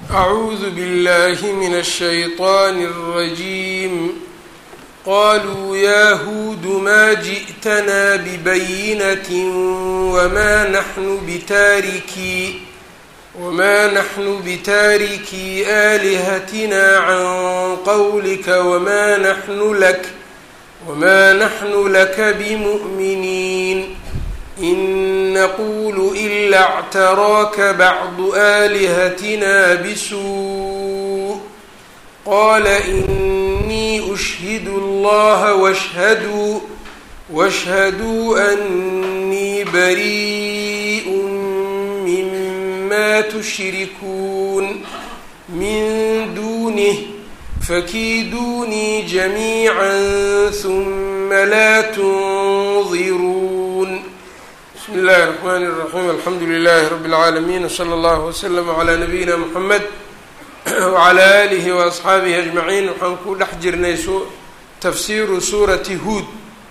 أعوذ بالله من الشيطان الرجيم قالوا يا هود ما جئتنا ببينة وما نحن بتاركي آلهتنا عن قولك وما نحن لك بمؤمنين إن نقول إلا اعتراك بعض آلهتنا بسوء قال إني أشهد الله واشهدوا أني بريء مما تشركون من دونه فكيدوني جميعا ثم لا تنظرون. بسم الله الرحمن الرحيم الحمد لله رب العالمين وصلى الله وسلم على نبينا محمد وعلى آله وأصحaabihi أجمعين. waxaan ku dhex jirnay tafsiiru suurati huud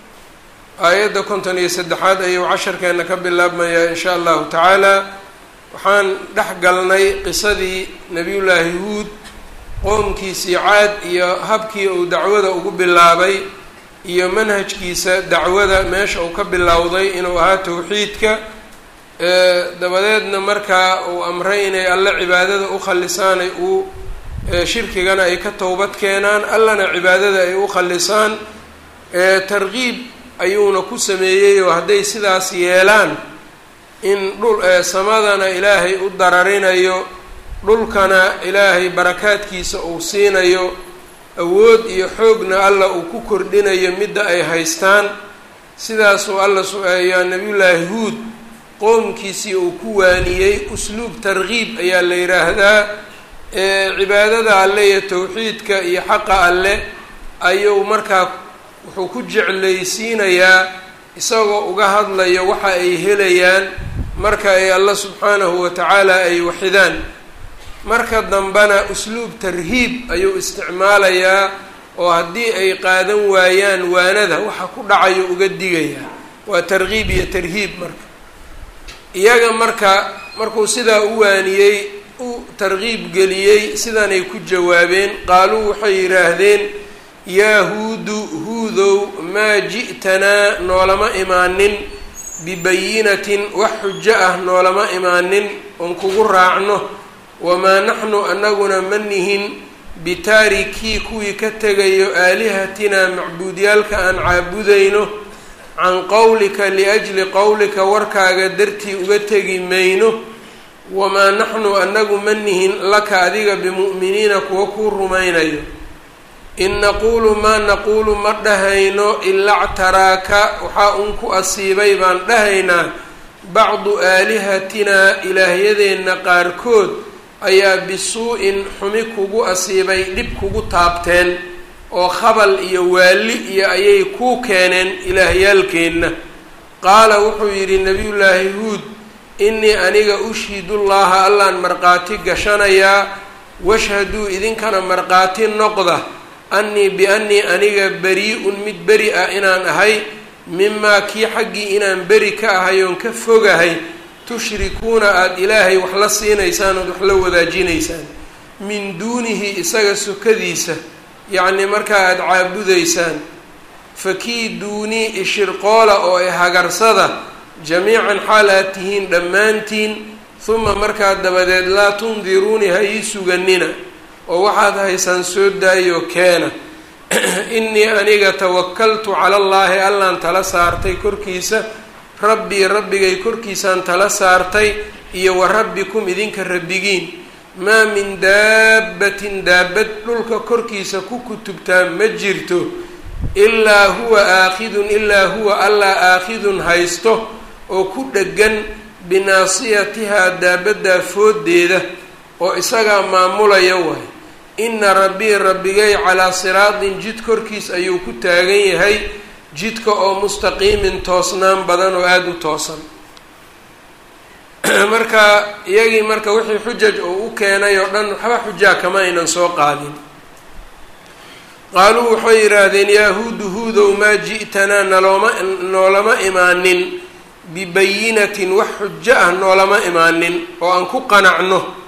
aayadda 53 ayuu casharkeena ka bilaabmayaa in sha allahu tacaala. waxaan dhex galnay qisadii nebiyullaahi huud qoomkiisii caad iyo habkii uu dacwada ugu bilaabay iyo manhajkiisa dacwada meesha uu ka bilowday inuu ahaa towxiidka, dabadeedna markaa uu amray inay alle cibaadada u khalisaan shirkigana ay ka towbad keenaan, allana cibaadada ay u khalisaan. targiib ayuuna ku sameeyey oo hadday sidaas yeelaan in samadana ilaahay u dararinayo, dhulkana ilaahay barakaadkiisa uu siinayo, awood iyo xoogna alla uu ku kordhinayo midda ay haystaan. sidaasuu alla su-aayaa nebiyullaahi huud qoomkiisii uu ku waaniyey. usluub targiib ayaa la yidhaahdaa. cibaadada alle iyo towxiidka iyo xaqa alle ayuu markaa wuxuu ku jeclaysiinayaa isagoo uga hadlayo waxa ay helayaan marka ay alla subxaanahu watacaala ay waxidaan. marka dambena usluub tarhiib ayuu isticmaalayaa oo haddii ay qaadan waayaan waanada waxa ku dhacayo uga digayaa. waa targiib iyo tarhiib. marka iyaga markuu sidaa u waaniyey u targiib geliyey sidanay ku jawaabeen. qaaluu waxay yidhaahdeen yaa huudow maa ji'tanaa noolama imaanin bibayinatin wax xujo ah noolama imaanin oon kugu raacno, wamaa naxnu anaguna ma nihin bitaarikii kuwii ka tegayo aalihatinaa macbuudyaalka aan caabudayno can qowlika liajli qowlika warkaaga dartii uga tegi mayno, wamaa naxnu anagu ma nihin laka adiga bimu'miniina kuwa kuu rumaynayo. in naquulu maa naquulu ma dhahayno ilaa ctaraaka waxaa un ku asiibay baan dhahaynaa bacdu aalihatinaa ilaahyadeenna qaarkood ayaa bisuu-in xumi kugu asiibay, dhib kugu taabteen oo khabal iyo waali iyo ayay kuu keeneen ilaahyaalkeenna. qaala wuxuu yidhi nebiyullaahi huud innii aniga ushhidullaha allaan markhaati gashanayaa, washhaduu idinkana markhaati noqda annii biannii aniga bari-un mid beri ah inaan ahay mimaa kii xaggii inaan beri ka ahay oon ka fogahay tushrikuuna aada ilaahay wax la siinaysaan ood wax la wadaajinaysaan min duunihi isaga sokadiisa, yacnii markaa aada caabudaysaan. fakiiduunii ishirqoola oo ay hagarsada jamiican xaal aad tihiin dhammaantiin, huma markaa dabadeed laa tundiruuni ha ii suganina oo waxaad haysaan soo daayoo keena. innii aniga tawakaltu cala allaahi allaan tala saartay korkiisa, rabbii rabbigay korkiisaan tala saartay, iyo wa rabbikum idinka rabbigiin. maa min daabbatin daabad dhulka korkiisa ku kutubtaa ma jirto ilaa huwa allaa aakhidun haysto oo ku dheggan binaasiyatihaa daabaddaa fooddeeda oo isagaa maamulaya waay. inna rabbii rabbigay calaa siraatin jid korkiis ayuu ku taagan yahay, jidka oo mustaqiimin toosnaan badan oo aada u toosan. marka iyagii marka wixii xujaj oo u keenay oo dhan waxba xujaa kama aynan soo qaadin. qaaluu waxay yidhaahdeen yaa huudow maa ji'tanaa noolama imaanin bibayinatin wax xujo ah noolama imaanin oo aan ku qanacno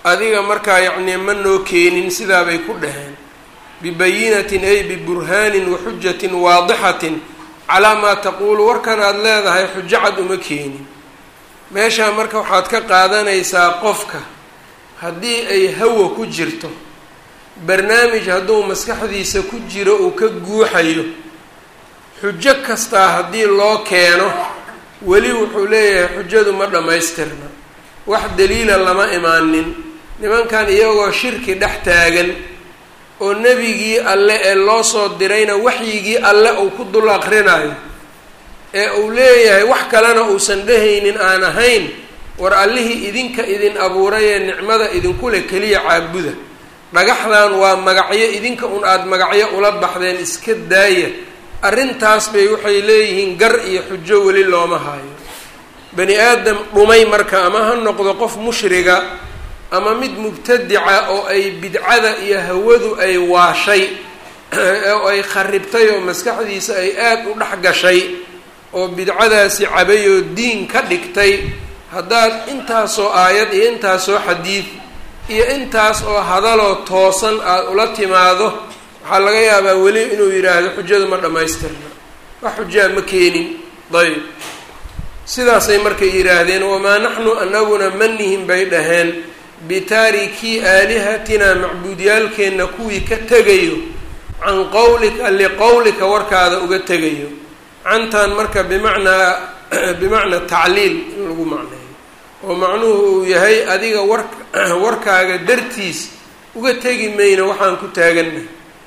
adiga markaa yacnii ma noo keenin sidaabay ku dhaheen bibayinatin ay biburhaanin wa xujatin waadixatin calaa maa taquulu warkan aada leedahay xujo cad uma keenin meeshaa marka waxaad ka qaadanaysaa qofka haddii ay hawa ku jirto barnaamij hadduu maskaxdiisa ku jiro uu ka guuxayo xujo kastaa haddii loo keeno weli wuxuu leeyahay xujadu ma dhammaystirna wax daliila lama imaanin nimankan iyagoo shirki dhex taagan oo nebigii alle ee loo soo dirayna waxyigii alle uu ku dul aqrinayo ee uu leeyahay wax kalena uusan dhehaynin aan ahayn war allihii idinka idin abuuray ee nicmada idinku leh keliya caabuda dhagaxdan waa magacyo idinka un aada magacyo ula baxdeen iska daaya arrintaas bay waxay leeyihiin gar iyo xujo weli looma hayo bani aadam dhumay marka ama ha noqdo qof mushriga ama mid mubtadica oo ay bidcada iyo hawadu ay waashay oo ay kharibtay oo maskaxdiisa ay aada u dhex gashay oo bidcadaasi cabay oo diin ka dhigtay haddaad intaasoo aayad iyo intaasoo xadiid iyo intaas oo hadaloo toosan aada ula timaado waxaa laga yaabaa weli inuu yidhaahdo xujadu ma dhammaystirna wax xujaa ma keenin dayb sidaasay markay yidhaahdeen wamaa naxnu anaguna manihin bay dhaheen bitaarikii aalihatina macbuudyaalkeenna kuwii ka tegayo can qowlika liqowlika warkaada uga tegayo cantan marka bimacnaa tacliil in lagu macneeyo oo macnuhu uu yahay adiga warkaaga dartiis uga tegi mayno waxaan ku taagannahay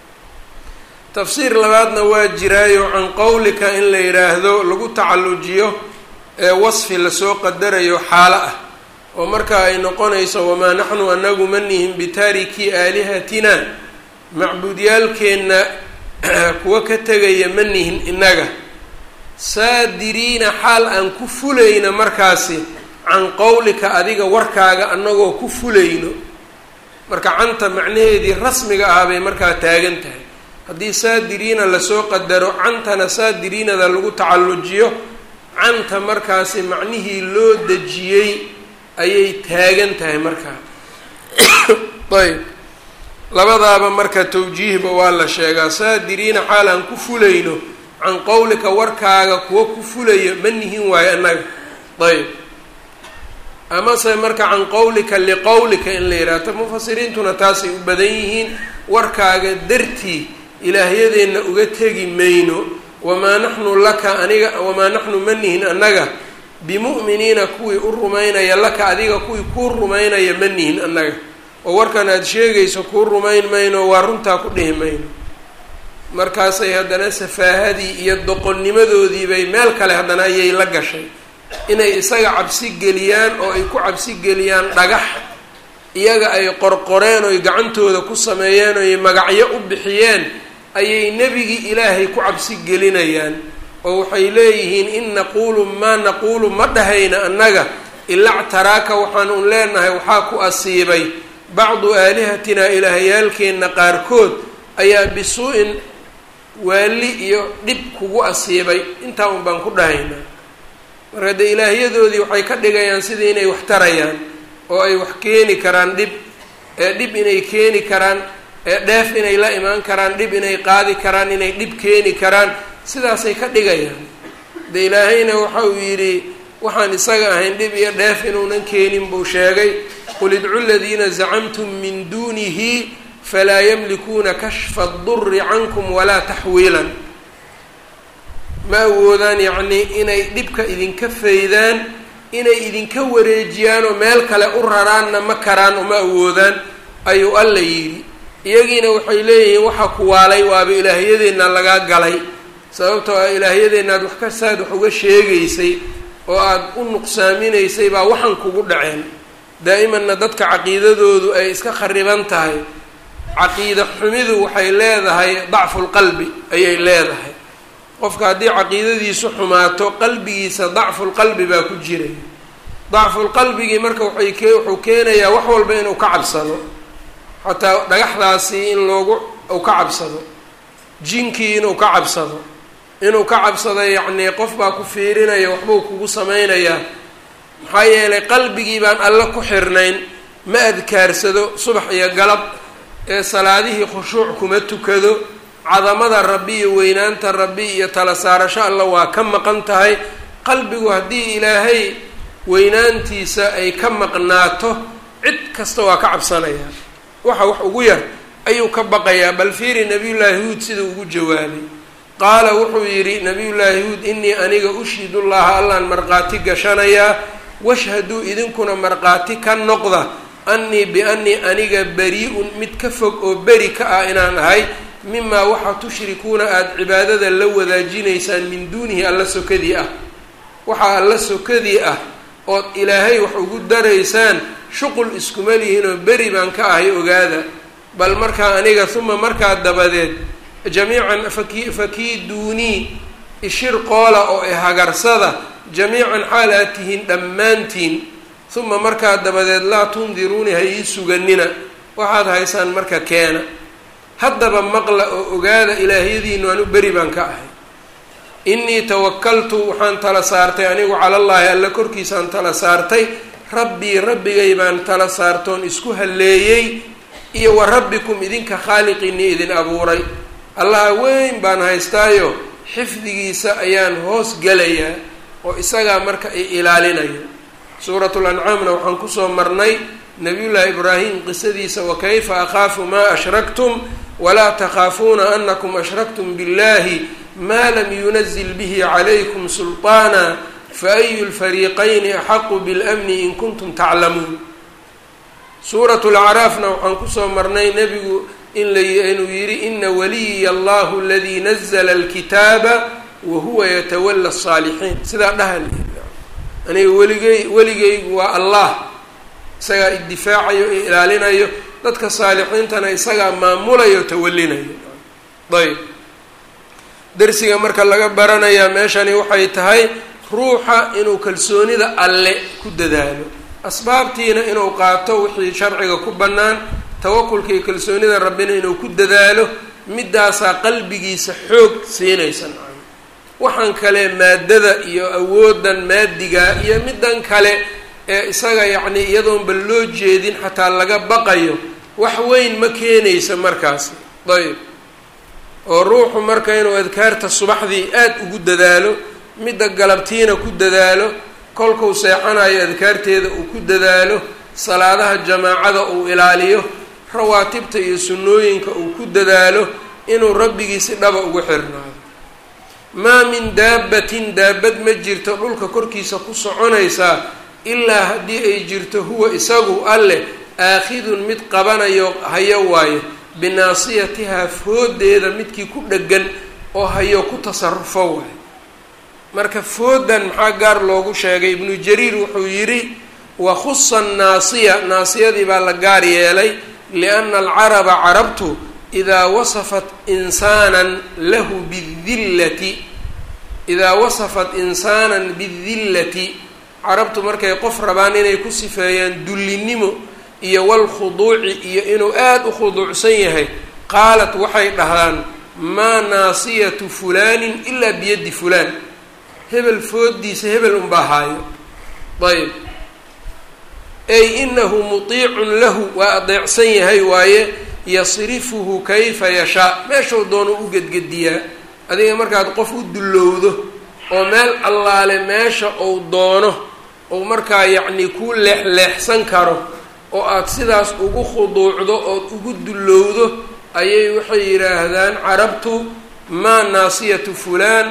tafsiir labaadna waa jiraayo can qowlika in la yidhaahdo lagu tacallujiyo ee wasfi lasoo qadarayo xaalo ah oo markaa ay noqonayso wamaa naxnu anagu manihin bitaarikii aalihatina macbuudyaalkeenna kuwa ka tegaya manihin inaga saadiriina xaal aan ku fulayna markaasi can qowlika adiga warkaaga anagoo ku fulayno marka canta macnaheedii rasmiga ah bay markaa taagan tahay haddii saadiriina lasoo qadaro cantana saadiriinada lagu tacallujiyo canta markaasi macnihii loo dejiyey ayay taagan tahay markaa ayb labadaaba marka tawjiihba waa la sheegaa saadiriina xaal aan ku fulayno can qowlika warkaaga kuwa ku fulayo manihin waayo annaga ayb amase marka can qowlika liqowlika in la yidhahto mufasiriintuna taasay u badan yihiin warkaaga dartii ilaahyadeenna uga tegi mayno wamaa naxnu laka aniga wamaa naxnu manihin annaga bimu'miniina kuwii u rumaynaya laka adiga kuwii kuu rumaynaya manihin annaga oo warkan aada sheegayso kuu rumayn mayno waa runtaa ku dhihi mayno markaasay haddana safaahadii iyo doqonnimadoodii bay meel kale haddana ayay la gashay inay isaga cabsi geliyaan oo ay ku cabsi geliyaan dhagax iyaga ay qorqoreen oy gacantooda ku sameeyeen oy magacyo u bixiyeen ayay nebigii ilaahay ku cabsi gelinayaan oo waxay leeyihiin in naquulu maa naquulu ma dhahayna annaga ilaa ctaraaka waxaan un leenahay waxaa ku asiibay bacdu aalihatinaa ilaahyaalkeenna qaarkood ayaa bisu-in waali iyo dhib kugu asiibay intaa un baan ku dhahaynaa marka dee ilaahyadoodii waxay ka dhigayaan sidii inay wax tarayaan oo ay wax keeni karaan dhib inay keeni karaan dheef inay la imaan karaan dhib inay qaadi karaan inay dhib keeni karaan sidaasay ka dhigayaan dee ilaahayna waxa uu yidhi waxaan isaga ahayn dhib iyo dheef inuunan keenin buu sheegay qul idcu ladiina zacamtum min duunihi falaa yamlikuuna kashfa adurri cankum walaa taxwiilan ma awoodaan yacnii inay dhibka idinka faydaan inay idinka wareejiyaan oo meel kale u raraanna ma karaan oo ma awoodaan ayuu alla yidhi iyagiina waxay leeyihiin waxa ku waalay waaba ilaahyadeenna lagaa galay sababtoo ah ilaahyadeenna aad wax kastaad wax uga sheegaysay oo aada u nuqsaaminaysay baa waxan kugu dhaceen daa'imanna dadka caqiidadoodu ay iska khariban tahay caqiida xumidu waxay leedahay dacfulqalbi ayay leedahay qofka haddii caqiidadiisu xumaato qalbigiisa dacfulqalbi baa ku jiray dacfulqalbigii marka wuxuu keenayaa wax walba inuu ka cabsado xataa dhagaxdaasi in uu ka cabsado jinkii inuu ka cabsado yacnii qof baa ku fiirinaya waxbuu kugu samaynayaa maxaa yeelay qalbigii baan alle ku xirnayn ma adkaarsado subax iyo galab ee salaadihii khushuuc kuma tukado cadamada rabbi iyo weynaanta rabbi iyo tala saarasho alla waa ka maqan tahay. qalbigu haddii ilaahay weynaantiisa ay ka maqnaato cid kasta waa ka cabsanayaa, waxa wax ugu yar ayuu ka baqayaa. bal fiiri nabiyullaahi huud siduu ugu jawaabay, qaala wuxuu yidhi nabiyullaahi huud innii aniga ushhidu llaha allaan markhaati gashanayaa, washhaduu idinkuna markhaati ka noqda annii biannii aniga bari-un mid ka fog oo beri ka ah inaan ahay mimaa waxa tushrikuuna aada cibaadada la wadaajinaysaan min duunihi alla sokadii ah. waxaa alla sokadii ah ood ilaahay wax ugu daraysaan shuqul iskuma lihiinoo beri baan ka ahay ogaada. bal markaa aniga uma markaa dabadeed jamiican fakiiduunii ishir qoola oo ihagarsada jamiican xaal aad tihiin dhammaantiin. uma markaa dabadeed laa tundiruuni ha ii suganina, waxaad haysaan marka keena. haddaba maqla oo ogaada ilaahyadiinu anu beri baan ka ahay. innii tawakaltu waxaan tala saartay anigu calallaahi alla korkiisaan tala saartay, rabbii rabbigay baan tala saartoon isku halleeyey, iyo wa rabbikum idinka khaaliqiinii idin abuuray. allaha weyn baan haystaayo xifdigiisa ayaan hoos gelayaa oo isagaa marka ay ilaalinayo. suuratul ancaamna waxaan kusoo marnay nabiyullaahi ibraahim qisadiisa, wa kayfa akhaafu maa ashraktum walaa takhaafuuna anakum ashraktum biاllahi maa lam yunazil bihi calaykum sulطaana faayu lfariiqayni axaqu biاlamni in kuntum taclamuun. suuratu lacraafna waxaan kusoo marnay nebigu inuu yidhi ina waliya allahu aladii nazla alkitaaba wa huwa yatawala الصaalixiin. sidaa dhahan aniga weligeygu waa allah, isagaa iddifaacayo ee ilaalinayo, dadka saalixiintana isagaa maamulayo tawalinayo. ayb darsiga marka laga baranayaa meeshani waxay tahay ruuxa inuu kalsoonida alle ku dadaalo, asbaabtiina inuu qaato wixii sharciga ku bannaan, tawakulka iyo kalsoonida rabbina inuu ku dadaalo. midaasaa qalbigiisa xoog siinaysa. waxaan kale maadada iyo awoodan maadiga iyo middan kale ee isaga yacni iyadoonba loo jeedin xataa laga baqayo wax weyn ma keenaysa markaasi. ayb oo ruuxu marka inuu adkaarta subaxdii aada ugu dadaalo, midda galabtiina ku dadaalo, kolkuu seexanayo adkaarteeda uu ku dadaalo, salaadaha jamaacada uu ilaaliyo, rawaatibta iyo sunnooyinka uu ku dadaalo, inuu rabbigiisi dhaba ugu xirnaado. maa min daabbatin daabad ma jirto dhulka korkiisa ku soconaysaa ilaa haddii ay jirto huwa isagu alleh aakhidun mid qabanayo hayo waayo binaasiyatihaa foodeeda midkii ku dheggan oo hayo ku tasarufo waayo. marka foodan maxaa gaar loogu sheegay? ibnu jariir wuxuu yidhi wakhusa annaasiya, naasiyadii baa la gaar yeelay lianna alcaraba carabtu idaa wasafat insaanan lahu bidillati, idaa wasafat insaanan bidillati, carabtu markay qof rabaan inay ku sifeeyaan dullinimo iyo walkhuduuci iyo inuu aada u khuduucsan yahay, qaalat waxay dhahdaan maa naasiyatu fulaanin ilaa biyaddi fulaan, hebel foodiisa hebel unbaa haayo. ayb ay inahu mutiicun lahu, waa adeecsan yahay waaye, yasrifuhu kayfa yashaa, meeshuu doono u gedgediyaa. adiga markaad qof u dullowdo oo meel allaale meesha uu doono ou markaa yacni ku leexleexsan karo oo aada sidaas ugu khuduucdo ood ugu dullowdo, ayay waxay yidhaahdaan carabtu maa naasiyatu fulaan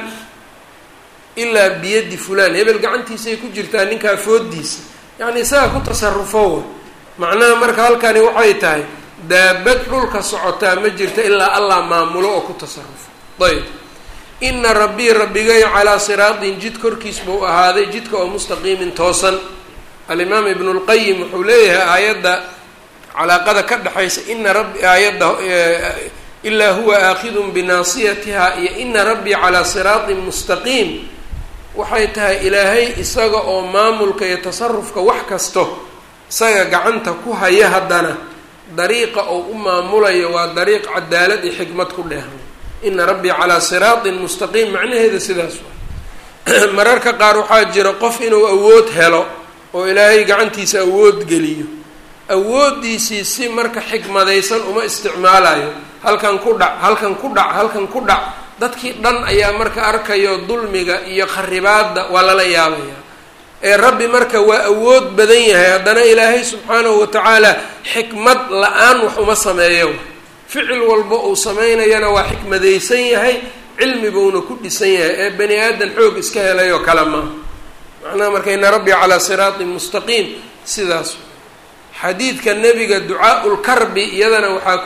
ilaa biyaddi fulaan, hebel gacantiisay ku jirtaa ninkaa foodiisa, yacni isaga ku tasarufowa. macnaha marka halkani waxay tahay daabad dhulka socotaa ma jirta ilaa allah maamulo oo ku tasarufo. ayb ina rabbii rabbigay calaa siraatin jid korkiis buu ahaaday, jidka oo mustaqiimin toosan. alimaam ibnu lqayim wuxuu leeyahay aayadda calaaqada ka dhexaysa ina rabbi aayadda ilaa huwa aakhidun binaasiyatiha iyo ina rabbii calaa siraatin mustaqiim, waxay tahay ilaahay isaga oo maamulka iyo tasarufka wax kasto isaga gacanta ku haya, haddana dariiqa oo u maamulayo waa dariiq cadaalad iyo xikmad ku dheehan. ina rabbii calaa siraatin mustaqiim macnaheeda sidaas waa. mararka qaar waxaa jira qof inuu awood helo oo ilaahay gacantiisa awood geliyo, awooddiisii si marka xikmadaysan uma isticmaalayo halkan ku dhac halkan ku dhac halkan ku dhac dadkii dhan ayaa marka arkayo dulmiga iyo kharibaadda waa lala yaabaya ee rabbi marka waa awood badan yahay haddana ilaahay subxaanahu watacaala xikmad la-aan wax uma sameeyo ficil walba uu sameynayana waa xikmadaysan yahay cilmi buuna ku dhisan yahay ee bani aadan xoog iska helayoo kale maaha macnaha marka ina rabbi calaa siraatin mustaqiim sidaas xadiidka nebiga ducaa-ul karbi iyadana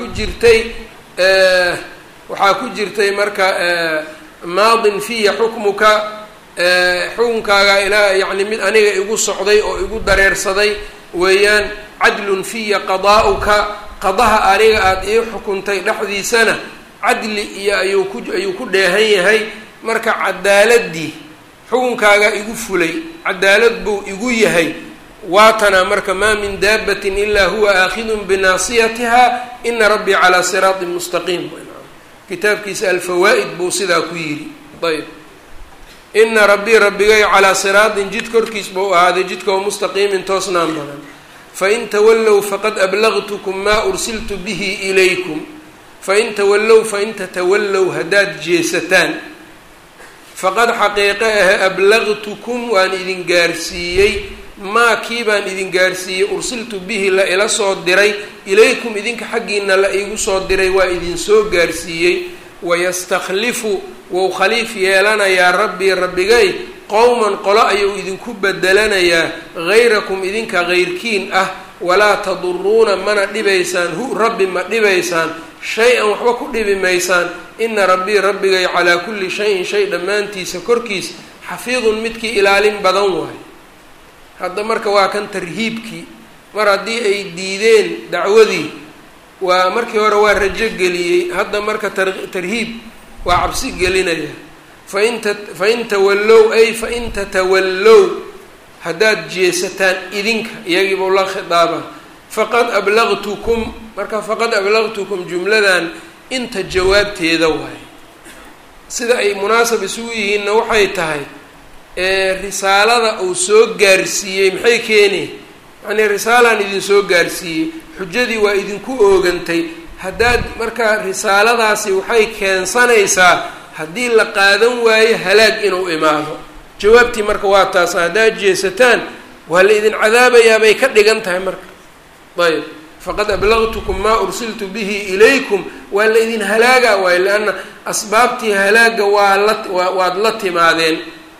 waxaa ku jirtay marka maadin fiya xukmuka xukunkaaga ilaa yacni mid aniga igu socday oo igu dareersaday weeyaan cadlun fiya qadaa'uka qadaha aniga aada ii xukuntay dhexdiisana cadli iyo ayuu ku dheehan yahay marka cadaaladii xukunkaaga igu fulay cadaalad buu igu yahay waatana marka maa min daabatin ilaa huwa aakhidun binaasiyatiha ina rabbii calaa siraatin mustaqiim kitaabkiisa alfawaa'id buu sidaa ku yidhi ayb ina rabbii rabbigay calaa siraatin jid korkiis buu ahaaday jidka oo mustaqiimin toosnaan badan fain tawallow faqad ablagtukum maa ursiltu bihi ilaykum fain tawallow fain tatawallow haddaad jeesataan faqad xaqiiqe ahe ablagtukum waan idin gaarsiiyey maa kii baan idin gaarsiiyey ursiltu bihi la ila soo diray ilaykum idinka xaggiina la iigu soo diray waa idin soo gaarsiiyey wayastakhlifu wou khaliif yeelanayaa rabbii rabbigay qowman qolo ayuu idinku bedelanayaa hayrakum idinka hayrkiin ah walaa taduruuna mana dhibaysaan rabbi ma dhibaysaan shay-an waxba ku dhibi maysaan ina rabbii rabbigay calaa kulli shayin shay dhammaantiisa korkiis xafiidun midkii ilaalin badan waayo hadda marka waa kan tarhiibkii mar haddii ay diideen dacwadii waa markii hore waa rajo geliyey hadda marka tarhiib waa cabsi gelinaya fain tawallow ay fain tatawallow haddaad jeesataan idinka iyagiibuu la khidaaba faqad ablagtukum marka faqad ablagtukum jumladan inta jawaabteeda waaye sida ay munaasab isugu yihiinna waxay tahay risaalada uu soo gaarsiiyey maxay keeni yacnii risaalaan idin soo gaarsiiyey xujadii waa idinku oogantay haddaad marka risaaladaasi waxay keensanaysaa haddii la qaadan waayo halaag inuu imaado jawaabtii marka waa taas haddaad jeesataan waa la idin cadaabayaa bay ka dhigan tahay marka ayb faqad ablagtukum maa ursiltu bihi ilaykum waa la idin halaaga waayo leanna asbaabtii halaaga waad la timaadeen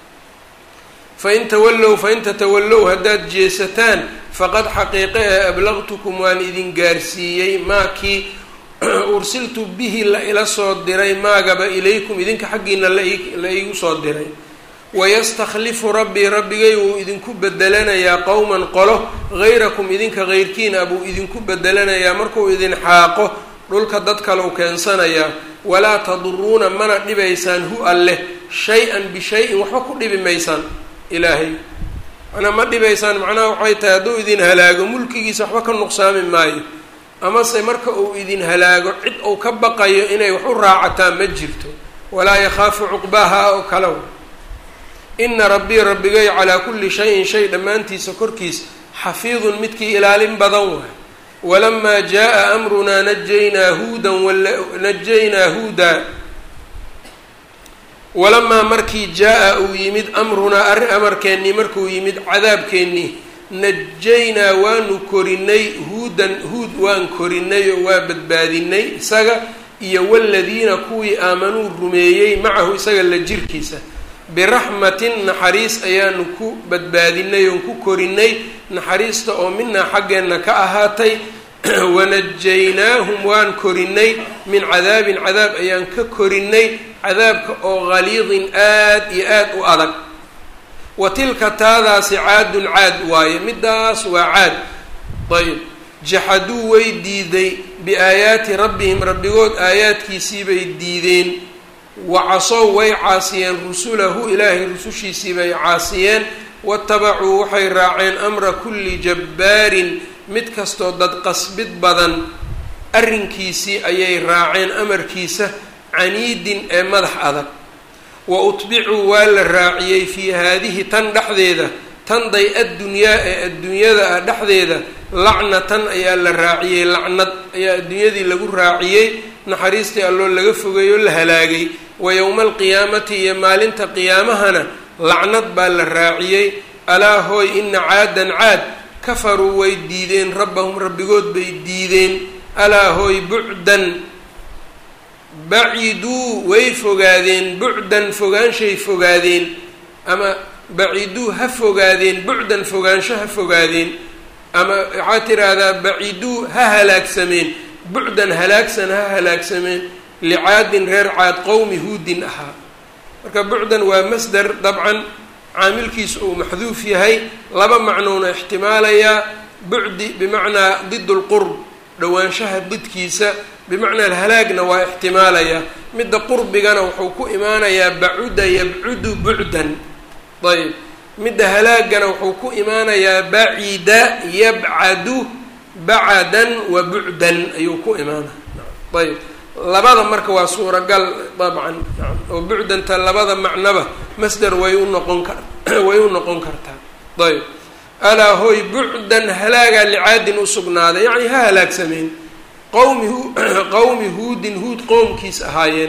fain tawallow fain tatawallow haddaad jeesataan faqad xaqiiqe ee ablagtukum waan idin gaarsiiyey maakii ursiltu bihi la ila soo diray maagaba ilaykum idinka xaggiina la iigu soo diray wayastakhlifu rabbii rabbigay wuu idinku bedelanayaa qowman qolo hayrakum idinka hayrkiina buu idinku bedelanayaa markuu idin xaaqo dhulka dad kaleu keensanayaa walaa taduruuna mana dhibaysaan hu alleh shay-an bishay-in waxba ku dhibi maysaan ilaahay manaa ma dhibaysaan macnaha waxay tahay hadduu idin halaago mulkigiisa waxba ka nuqsaami maayo amase marka uu idin halaago cid uu ka baqayo inay wax u raacataan ma jirto walaa yakhaafu cuqbaaha oo kale ina rabbii rabbigay calaa kulli shayin shay dhammaantiisa korkiis xafiidun midkii ilaalin badan waay walamaa jaa amrunaa najaynaa huudaa walamaa markii jaa-a uu yimid amrunaa amarkeennii markuu yimid cadaabkeennii najaynaa waanu korinay huud waan korinay oo waa badbaadinay isaga iyo waladiina kuwii aamanuu rumeeyey macahu isaga la jirkiisa biraxmatin naxariis ayaanu ku badbaadinay oon ku korinay naxariista oo minaa xaggeenna ka ahaatay wanajaynaahum waan korinay min cadaabin cadaab ayaan ka korinay cadaabka oo galiidin aad iyo aad u adag wa tilka taadaasi caadun caad waaye midaas waa caad ayb jaxaduu way diiday biaayaati rabbihim rabbigood aayaadkiisii bay diideen wacasow way caasiyeen rusulahu ilaahay rusushiisii bay caasiyeen watabacuu waxay raaceen amra kulli jabbaarin mid kastoo dad qasbid badan arrinkiisii ayay raaceen amarkiisa caniidin ee madax adag wa utbicuu waa la raaciyey fii haadihi tan dhexdeeda tanday addunyaa ee adduunyada ah dhexdeeda lacnatan ayaa la raaciyey, lacnad ayaa adduunyadii lagu raaciyey, naxariistii alloo laga fogeeyo la halaagay. wa yowma alqiyaamati iyo maalinta qiyaamahana lacnad baa la raaciyey. alaa hooy ina caadan caad kafaruu way diideen rabbahum rabbigood bay diideen. alaa hooy bucdan baciduu way fogaadeen, bucdan fogaanshay fogaadeen, ama baciduu ha fogaadeen, bucdan fogaansho ha fogaadeen, ama waxaa tiraahdaa baciduu ha halaagsameen, bucdan halaagsan ha halaagsameen, licaadin reer caad qowmi huudin ahaa. marka bucdan waa masdar dabcan caamilkiisu uu maxduuf yahay, laba macnouna ixtimaalayaa. bucdi bimacnaa did lqurb, dhowaanshaha didkiisa, bimacnaa halaagna waa ixtimaalayaa. midda qurbigana wuxuu ku imaanayaa bacuda yabcudu bucdan. ayb midda halaagana wuxuu ku imaanayaa bacida yabcadu bacadan wa bucdan ayuu ku imaanaya. ayb labada marka waa suuragal dabcan, oo bucdanta labada macnoba masdar way u noqon kartaa. ayb alaa hooy bucdan halaagaa licaadin usugnaaday, yacni ha halaagsameen, qowmi huudin huud qowmkiis ahaayeen.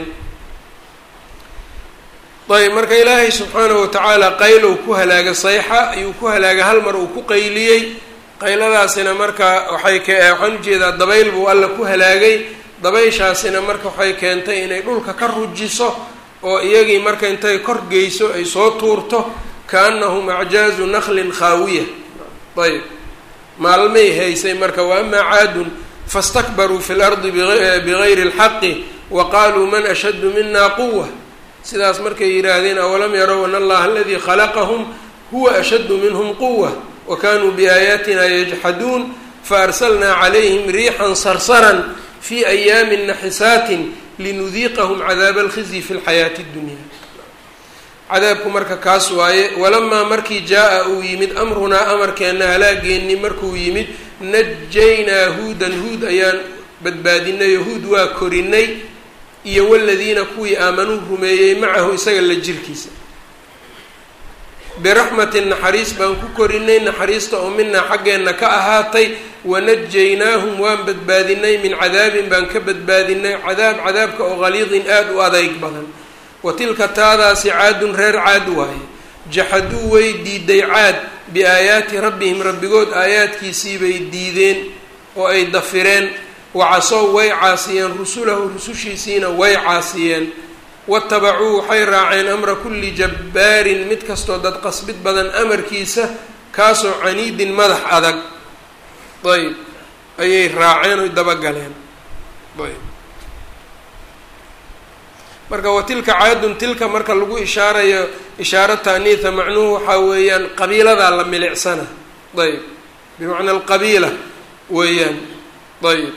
ayb marka ilaahay subxaanahu watacaala qaylow ku halaaga, sayxa ayuu ku halaaga, hal mar uu ku qayliyey. qayladaasina marka waxaan ujeedaa dabayl buu alla ku halaagay. dabayshaasina marka waxay keentay inay dhulka ka rujiso, oo iyagii marka intay kor geyso ay soo tuurto, kaannahum acjaazu naklin khaawiya. ayb maalmay haysay marka. wa amaa caadun fastakbaruu fi lardi bigayri اlxaqi wa qaaluu man ashaddu mina quwa. sidaas markay yidhaahdeen awalam yarow an allaha aladii khalaqahum huwa ashaddu minhum quwa wa kanuu biaayaatina yajxaduun faarsalnaa calayhim riixan sarsaran fi ayaamin naxisaatin linudiiqahum cadaaba alkhizyi fi lxayaati اddunya. cadaabku marka kaas waaye. walamaa markii jaa-a uu yimid amrunaa amarkeenna halaageennii markuu yimid, najaynaa huudan huud ayaan badbaadinay oo huud waa korinay, iyo waladiina kuwii aamanuu rumeeyey macahu isaga la jirkiisa. biraxmatin naxariis baan ku korinay, naxariista oo minaa xaggeenna ka ahaatay. wanajaynaahum waan badbaadinay min cadaabin baan ka badbaadinay, cadaabka oo galiidin aada u adeyg badan. wa tilka taadaasi caadun reer caad waaye. jaxaduu way diiday caad biaayaati rabbihim rabbigood aayaadkiisii bay diideen oo ay dafireen. wacasow way caasiyeen rusulahu rusushiisiina way caasiyeen. watabacuu waxay raaceen amra kulli jabbaarin mid kastoo dad qasbid badan amarkiisa, kaasoo caniidin madax adag. ayb ayay raaceen oy dabagaleen. ayb marka wa tilka caadun, tilka marka lagu ishaarayo ishaaro taaniitha, macnuhu waxaa weeyaan qabiiladaa la milicsana. ayb bimacna alqabiila weeyaan. ayb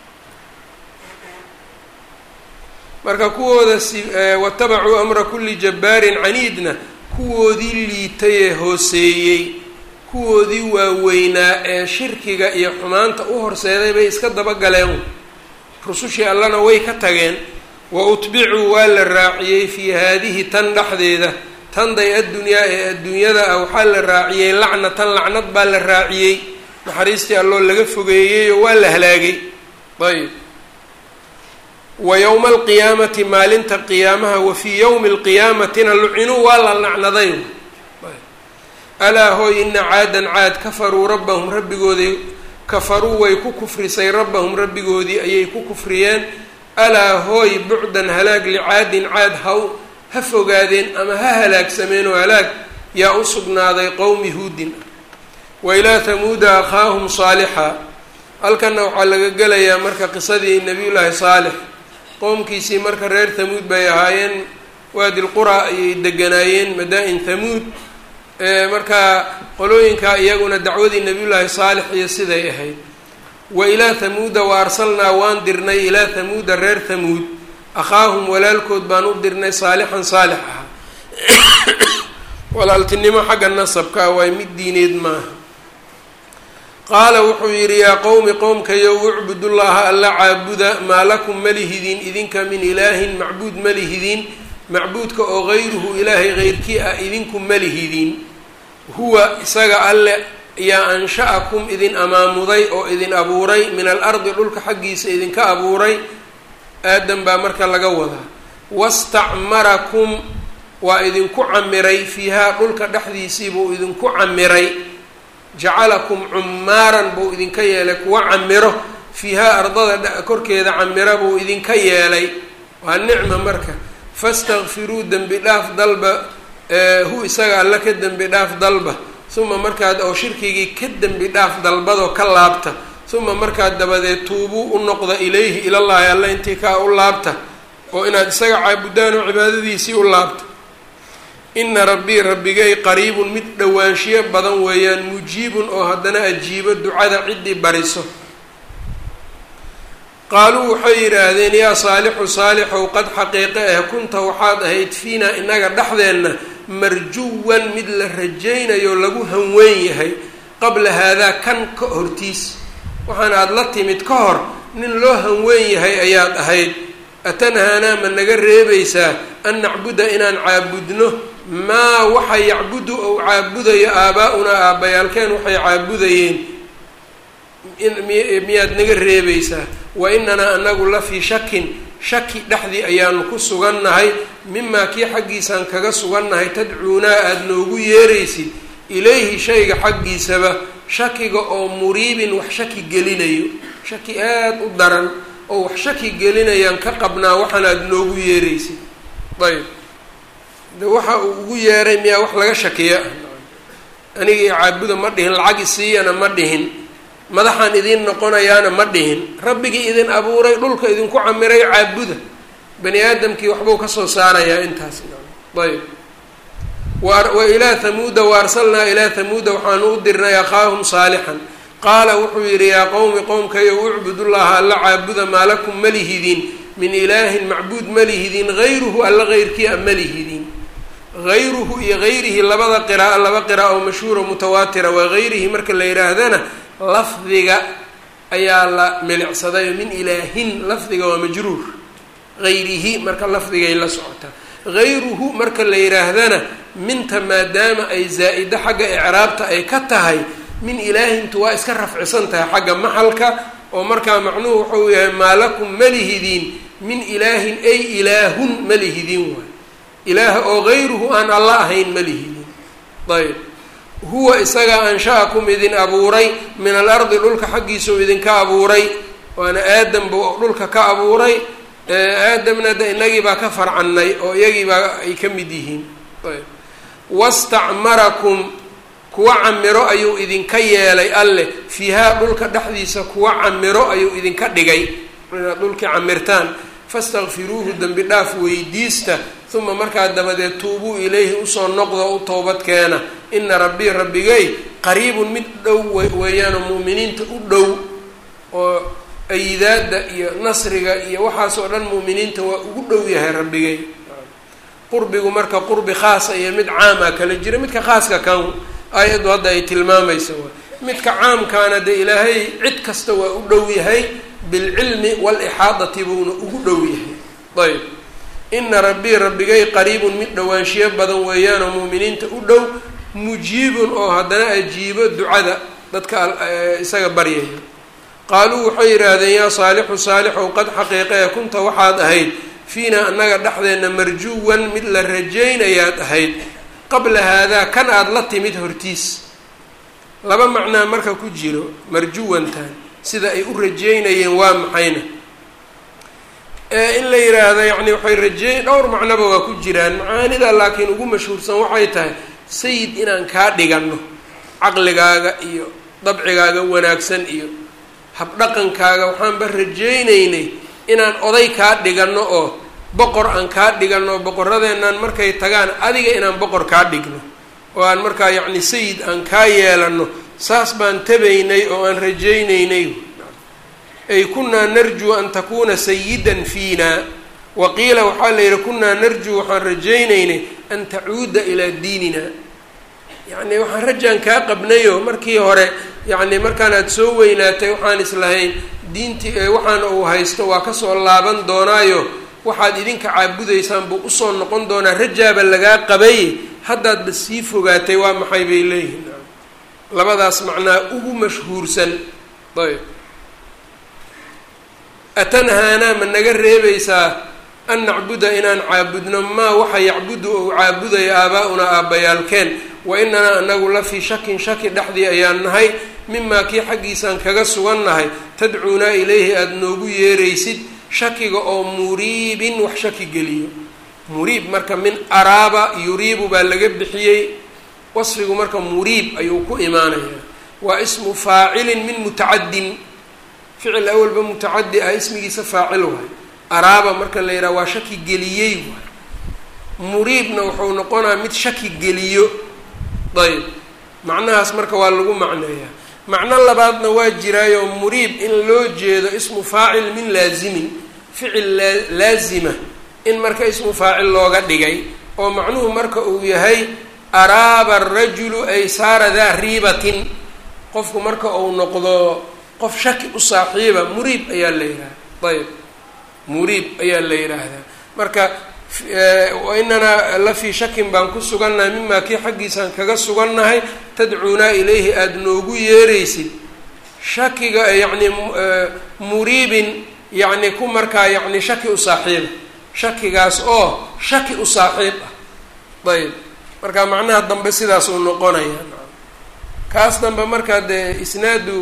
marka kuwooda watabacuu amra kulli jabbaarin caniidna, kuwoodii liitay ee hooseeyey, kuwoodii waaweynaa ee shirkiga iyo xumaanta u horseeday bay iska dabagaleen. rusushii allana way ka tageen. wa utbicuu waa la raaciyey fii haadihi tan dhexdeeda, tanday addunyaa ee adduunyada ah waxaa la raaciyey lacnatan lacnad baa la raaciyey, naxariistii alloo laga fogeeyey oo waa la halaagay. ayb wa yowma alqiyaamati maalinta qiyaamaha, wa fii yowmi alqiyaamatina lucinuu waa la lacnaday. alaa hooy ina caadan caad kafaruu rabbahum rabbigooday kafaruu way ku kufrisay rabbahum rabbigoodii ayay ku kufriyeen. alaa hooy bucdan halaag licaadin caad ha fogaadeen ama ha halaagsameen oo halaag yaa u sugnaaday qowmi huudin. wa ilaa hamuuda akhaahum saalixa. halkanna waxaa laga gelayaa marka qisadii nabiyullaahi saalix. qowmkiisii marka reer hamuud bay ahaayeen, waadi lqura ayay deganaayeen, madaa-in hamuud. markaa qolooyinkaa iyaguna dacwadii nabiyullaahi saalix iyo siday ahayd. wa ilaa hamuuda wa arsalnaa waan dirnay ilaa hamuuda reer hamuud akhaahum walaalkood baan u dirnay saalixan saalix ahaa. walaaltinimo xagga nasabkaa waay mid diineed maaha. qaala wuxuu yidhi yaa qowmi qowmkayow ucbudullaha alla caabuda, maa lakum malihidiin idinka min ilaahin macbuud malihidiin, macbuudka oo gayruhu ilaahay heyrkii ah idinku malihidiin. huwa isaga alle yaa ansha'akum idin amaamuday oo idin abuuray min alardi dhulka xaggiisa idinka abuuray aadam baa marka laga wadaa wastacmarakum waa idinku camiray fiihaa dhulka dhexdiisii buu idinku camiray jacalakum cummaaran buu idinka yeelay kuwa camiro fiihaa ardada korkeeda camira buu idinka yeelay waa nicma marka fastakfiruu dembi dhaaf dalba hu isaga alla ka dembi dhaaf dalba uma markaad oo shirkigii ka dembi dhaaf dalbadoo ka laabta uma markaad dabadeed tuubuu u noqda ilayhi ilallaahi alla intii kaa u laabta oo inaad isaga caabudaan oo cibaadadiisii u laabta ina rabbii rabbigay qariibun mid dhowaanshiyo badan weeyaan mujiibun oo haddana ajiibo ducada ciddii bariso qaaluu waxay yidhaahdeen yaa saalixu saalixow qad xaqiiqe ah kunta waxaad ahayd fiinaa inaga dhexdeenna marjuwan mid la rajaynayo lagu hanweyn yahay qabla haadaa kan ka hortiis waxaana aada la timid ka hor nin loo hanweyn yahay ayaad ahayd atanhaanaa ma naga reebaysaa an nacbuda inaan caabudno maa waxa yacbudu ou caabudayo aabaa-unaa aabbayaalkeen waxay caabudayeen miyaad naga reebaysaa wa inanaa anagu la fii shakin shaki dhexdii ayaanu ku sugannahay mimaa kii xaggiisaan kaga sugannahay tadcuunaa aada noogu yeeraysid ilayhi shayga xaggiisaba shakiga oo muriibin wax shaki gelinayo shaki aada u daran oo wax shaki gelinayaan ka qabnaa waxaan aada noogu yeeraysid ayb de waxa uu ugu yeeray miyaa wax laga shakiya aniga iyo caabuda ma dhihin lacag isiiyana ma dhihin madaxaan idiin noqonayaana ma dhihin rabbigii idin abuuray dhulka idinku camiray caabuda bani aadamkii waxbuu kasoo saarayaa intaas ayb wa ilaa hamuuda waarsalnaa ilaa hamuuda waxaanu u dirnay akhaahum saalixan qaala wuxuu yidhi yaa qowmi qowmkayo ucbudullaha alla caabuda maa lakum malihidin min ilaahin macbuud malihidin hayruhu alla heyrkii a malihidin hayruhu iyo hayrihi labada qira'a laba qira'a oo mashhuura mutawaatira waa hayrihi marka la yidhaahdana lafdiga ayaa la milicsaday min ilaahin lafdiga waa majruur hayrihi marka lafdigay la socotaa hayruhu marka la yidhaahdana minta maadaama ay zaa-ida xagga icraabta ay ka tahay min ilaahintu waa iska rafcisan tahay xagga maxalka oo markaa macnuhu wuxuu yahay maa lakum malihidiin min ilaahin ay ilaahun malihidiin waay ilaaha oo hayruhu aan alla ahayn malihidiin ayb huwa isagaa ansha'akum idin abuuray min alardi dhulka xaggiisau idinka abuuray waana aadam buu dhulka ka abuuray aadamna de inagii baa ka farcannay oo iyagii baa ay ka mid yihiin ayb wastacmarakum kuwa camiro ayuu idinka yeelay alleh fiihaa dhulka dhexdiisa kuwa camiro ayuu idinka dhigay inaad dhulkii camirtaan fastakfiruuhu dembi dhaaf weydiista uma markaa dabadeed tuubuu ilayhi usoo noqdo u toobad keena ina rabbii rabbigay qariibun mid dhow weeyaanoo mu'miniinta u dhow oo ayidaada iyo nasriga iyo waxaasoo dhan mu'miniinta waa ugu dhow yahay rabbigay qurbigu marka qurbi khaasa iyo mid caama kala jira midka khaaska kan aayaddu hadda ay tilmaamaysa waa midka caamkaana dee ilaahay cid kasta waa u dhow yahay bilcilmi waalixaadati buuna ugu dhow yahay ayb ina rabbii rabbigay qariibun mid dhowaanshiyo badan weeyaanoo mu'miniinta u dhow mujiibun oo haddana ajiibo ducada dadka isaga baryaya qaaluu waxay yidhaahdeen yaa saalixu saalixow qad xaqiiqee kunta waxaad ahayd fiinaa annaga dhexdeenna marjuwan mid la rajaynayaad ahayd qabla haadaa kan aada la timid hortiis laba macnaa marka ku jiro marjuwantan sida ay u rajeynayeen waa maxayna in la yidhaahdo yacni waxay rajeey dhowr macnoba waa ku jiraan macaanida laakiin ugu mashhuursan waxay tahay sayid inaan kaa dhiganno caqligaaga iyo dabcigaaga wanaagsan iyo habdhaqankaaga waxaanba rajaynaynay inaan oday kaa dhiganno oo boqor aan kaa dhiganno boqoradeennan markay tagaan adiga inaan boqor kaa dhigno oo aan markaa yacni sayid aan kaa yeelanno saas baan tabaynay oo aan rajaynaynay ay kunaa narjuu an takuuna sayidan fiina waqiila waxaa la yidhi kunaa narjuu waxaan rajaynaynay an tacuuda ilaa diinina yacni waxaan rajaan kaa qabnayo markii hore yacni markaan aada soo weynaatay waxaan islahayn diintii waxaana uu haysto waa kasoo laaban doonaayo waxaad idinka caabudaysaan buu usoo noqon doonaa rajaaba lagaa qabay haddaadba sii fogaatay waa maxay bay leeyihiin labadaas macnaa ugu mashhuursan. ayb atanhaanaa ma naga reebaysaa an nacbuda inaan caabudno maa waxa yacbudu ou caabudaya aabaa-unaa aabbayaalkeen wa inanaa anagu la fii shakin shaki dhexdii ayaan nahay mimaa kii xaggiisaan kaga sugan nahay tadcuunaa ilayhi aada noogu yeeraysid shakiga oo muriibin wax shaki geliyo. muriib marka min araaba yuriibu baa laga bixiyey, wasfigu marka muriib ayuu ku imaanayaa. waa ismu faacilin min mutacadin, ficil awalba mutacadi ah ismigiisa faacil waay. araaba marka la yidhaha waa shaki geliyey waay. muriibna wuxuu noqonaa mid shaki geliyo. ayb macnahaas marka waa lagu macneeyaa. macno labaadna waa jiraayo muriib in loo jeedo ismu faacil min laazimin, ficil laazima in marka ismu faacil looga dhigay, oo macnuhu marka uu yahay araaba arajulu ay saara daa riibatin, qofku marka uu noqdo qof shaki u saaxiiba muriib ayaa la yidhahda. ayb muriib ayaa la yidhaahdaa. marka wainanaa la fii shakin baan ku sugannahay mimaa kii xaggiisaan kaga sugannahay tadcuunaa ilayhi aada noogu yeeraysid. shakiga yacni muriibin yacni ku markaa yacni shaki u saaxiiba, shakigaas oo shaki u saaxiib ah. ayb marka macnaha dambe sidaas uu noqonaya. kaas dambe markaa dee isnaadu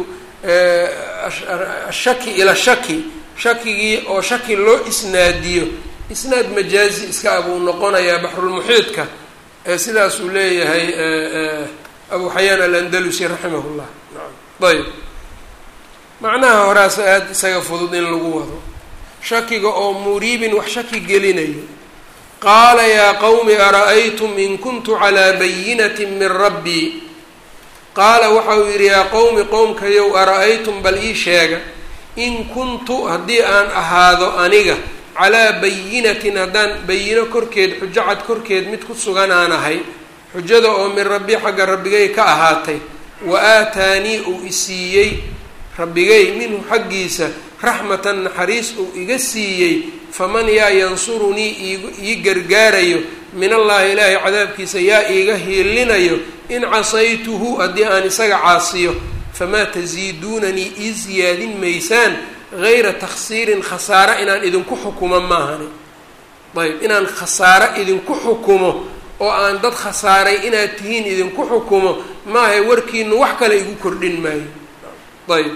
ashaki ila shaki, shakigii oo shaki loo isnaadiyo isnaad majaazi iska abuu noqonayaa baxrulmuxiidka sidaasuu leeyahay abu xayaan alandalusi raximah llah. ayb macnaha horaas aada isaga fudud in lagu wado shakiga oo muriibin wax shaki gelinayo. qaala yaa qowmi ara-aytum in kuntu calaa bayinati min rabbii, qaala waxa uu yidhi yaa qowmi qowmkayow ara-aytum bal ii sheega in kuntu haddii aan ahaado aniga calaa bayinatin haddaan bayino korkeed xujo cad korkeed mid ku sugan aan ahay, xujada oo min rabbi xagga rabbigay ka ahaatay, wa aataanii uu isiiyey rabbigay minhu xaggiisa raxmatan naxariis uu iga siiyey, faman yaa yansurunii ii gargaarayo min allaahi ilaahay cadaabkiisa yaa iiga hiilinayo in casaytuhu haddii aan isaga caasiyo, famaa tasiiduunanii ii siyaadin maysaan gayra takhsiirin khasaare inaan idinku xukumo maahani. ayb inaan khasaare idinku xukumo oo aan dad khasaaray inaad tihiin idinku xukumo maahay, warkiinu wax kale igu kordhin maayo. ayb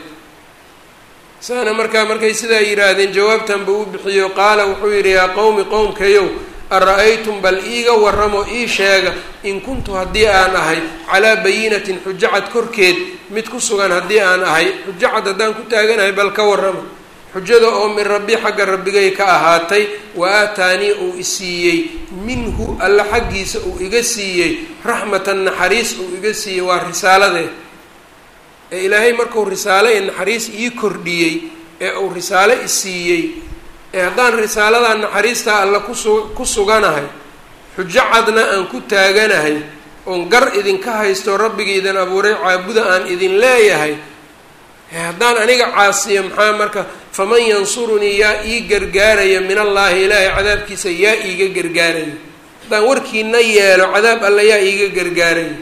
saana markay sidaa yidhaahdeen jawaabtan buu u bixiyo. qaala wuxuu yidhi yaa qowmi qowmkayow ara-aytum bal iiga warramo ii sheega in kuntu haddii aan ahay calaa bayinatin xujo cad korkeed mid ku sugan haddii aan ahay, xujo cad haddaan ku taaganahay bal ka warramo, xujada oo min rabbi xagga rabbigay ka ahaatay, wa aataanii uu isiiyey minhu alla xaggiisa uu iga siiyey raxmatan naxariis uu iga siiyey, waa risaaladee ee ilaahay markuu risaale ee naxariis ii kordhiyey ee uu risaale isiiyey, ee haddaan risaaladaa naxariistaa alla ku suganahay, xujo cadna aan ku taaganahay, oon gar idinka haysto rabbigiidan abuuray caabuda aan idin leeyahay, haddaan aniga caasiyo maxaa marka faman yansurunii yaa ii gargaaraya min allaahi ilaahay cadaabkiisa yaa iiga gargaaraya, haddaan warkiina yeelo cadaab alla yaa iiga gargaaraya.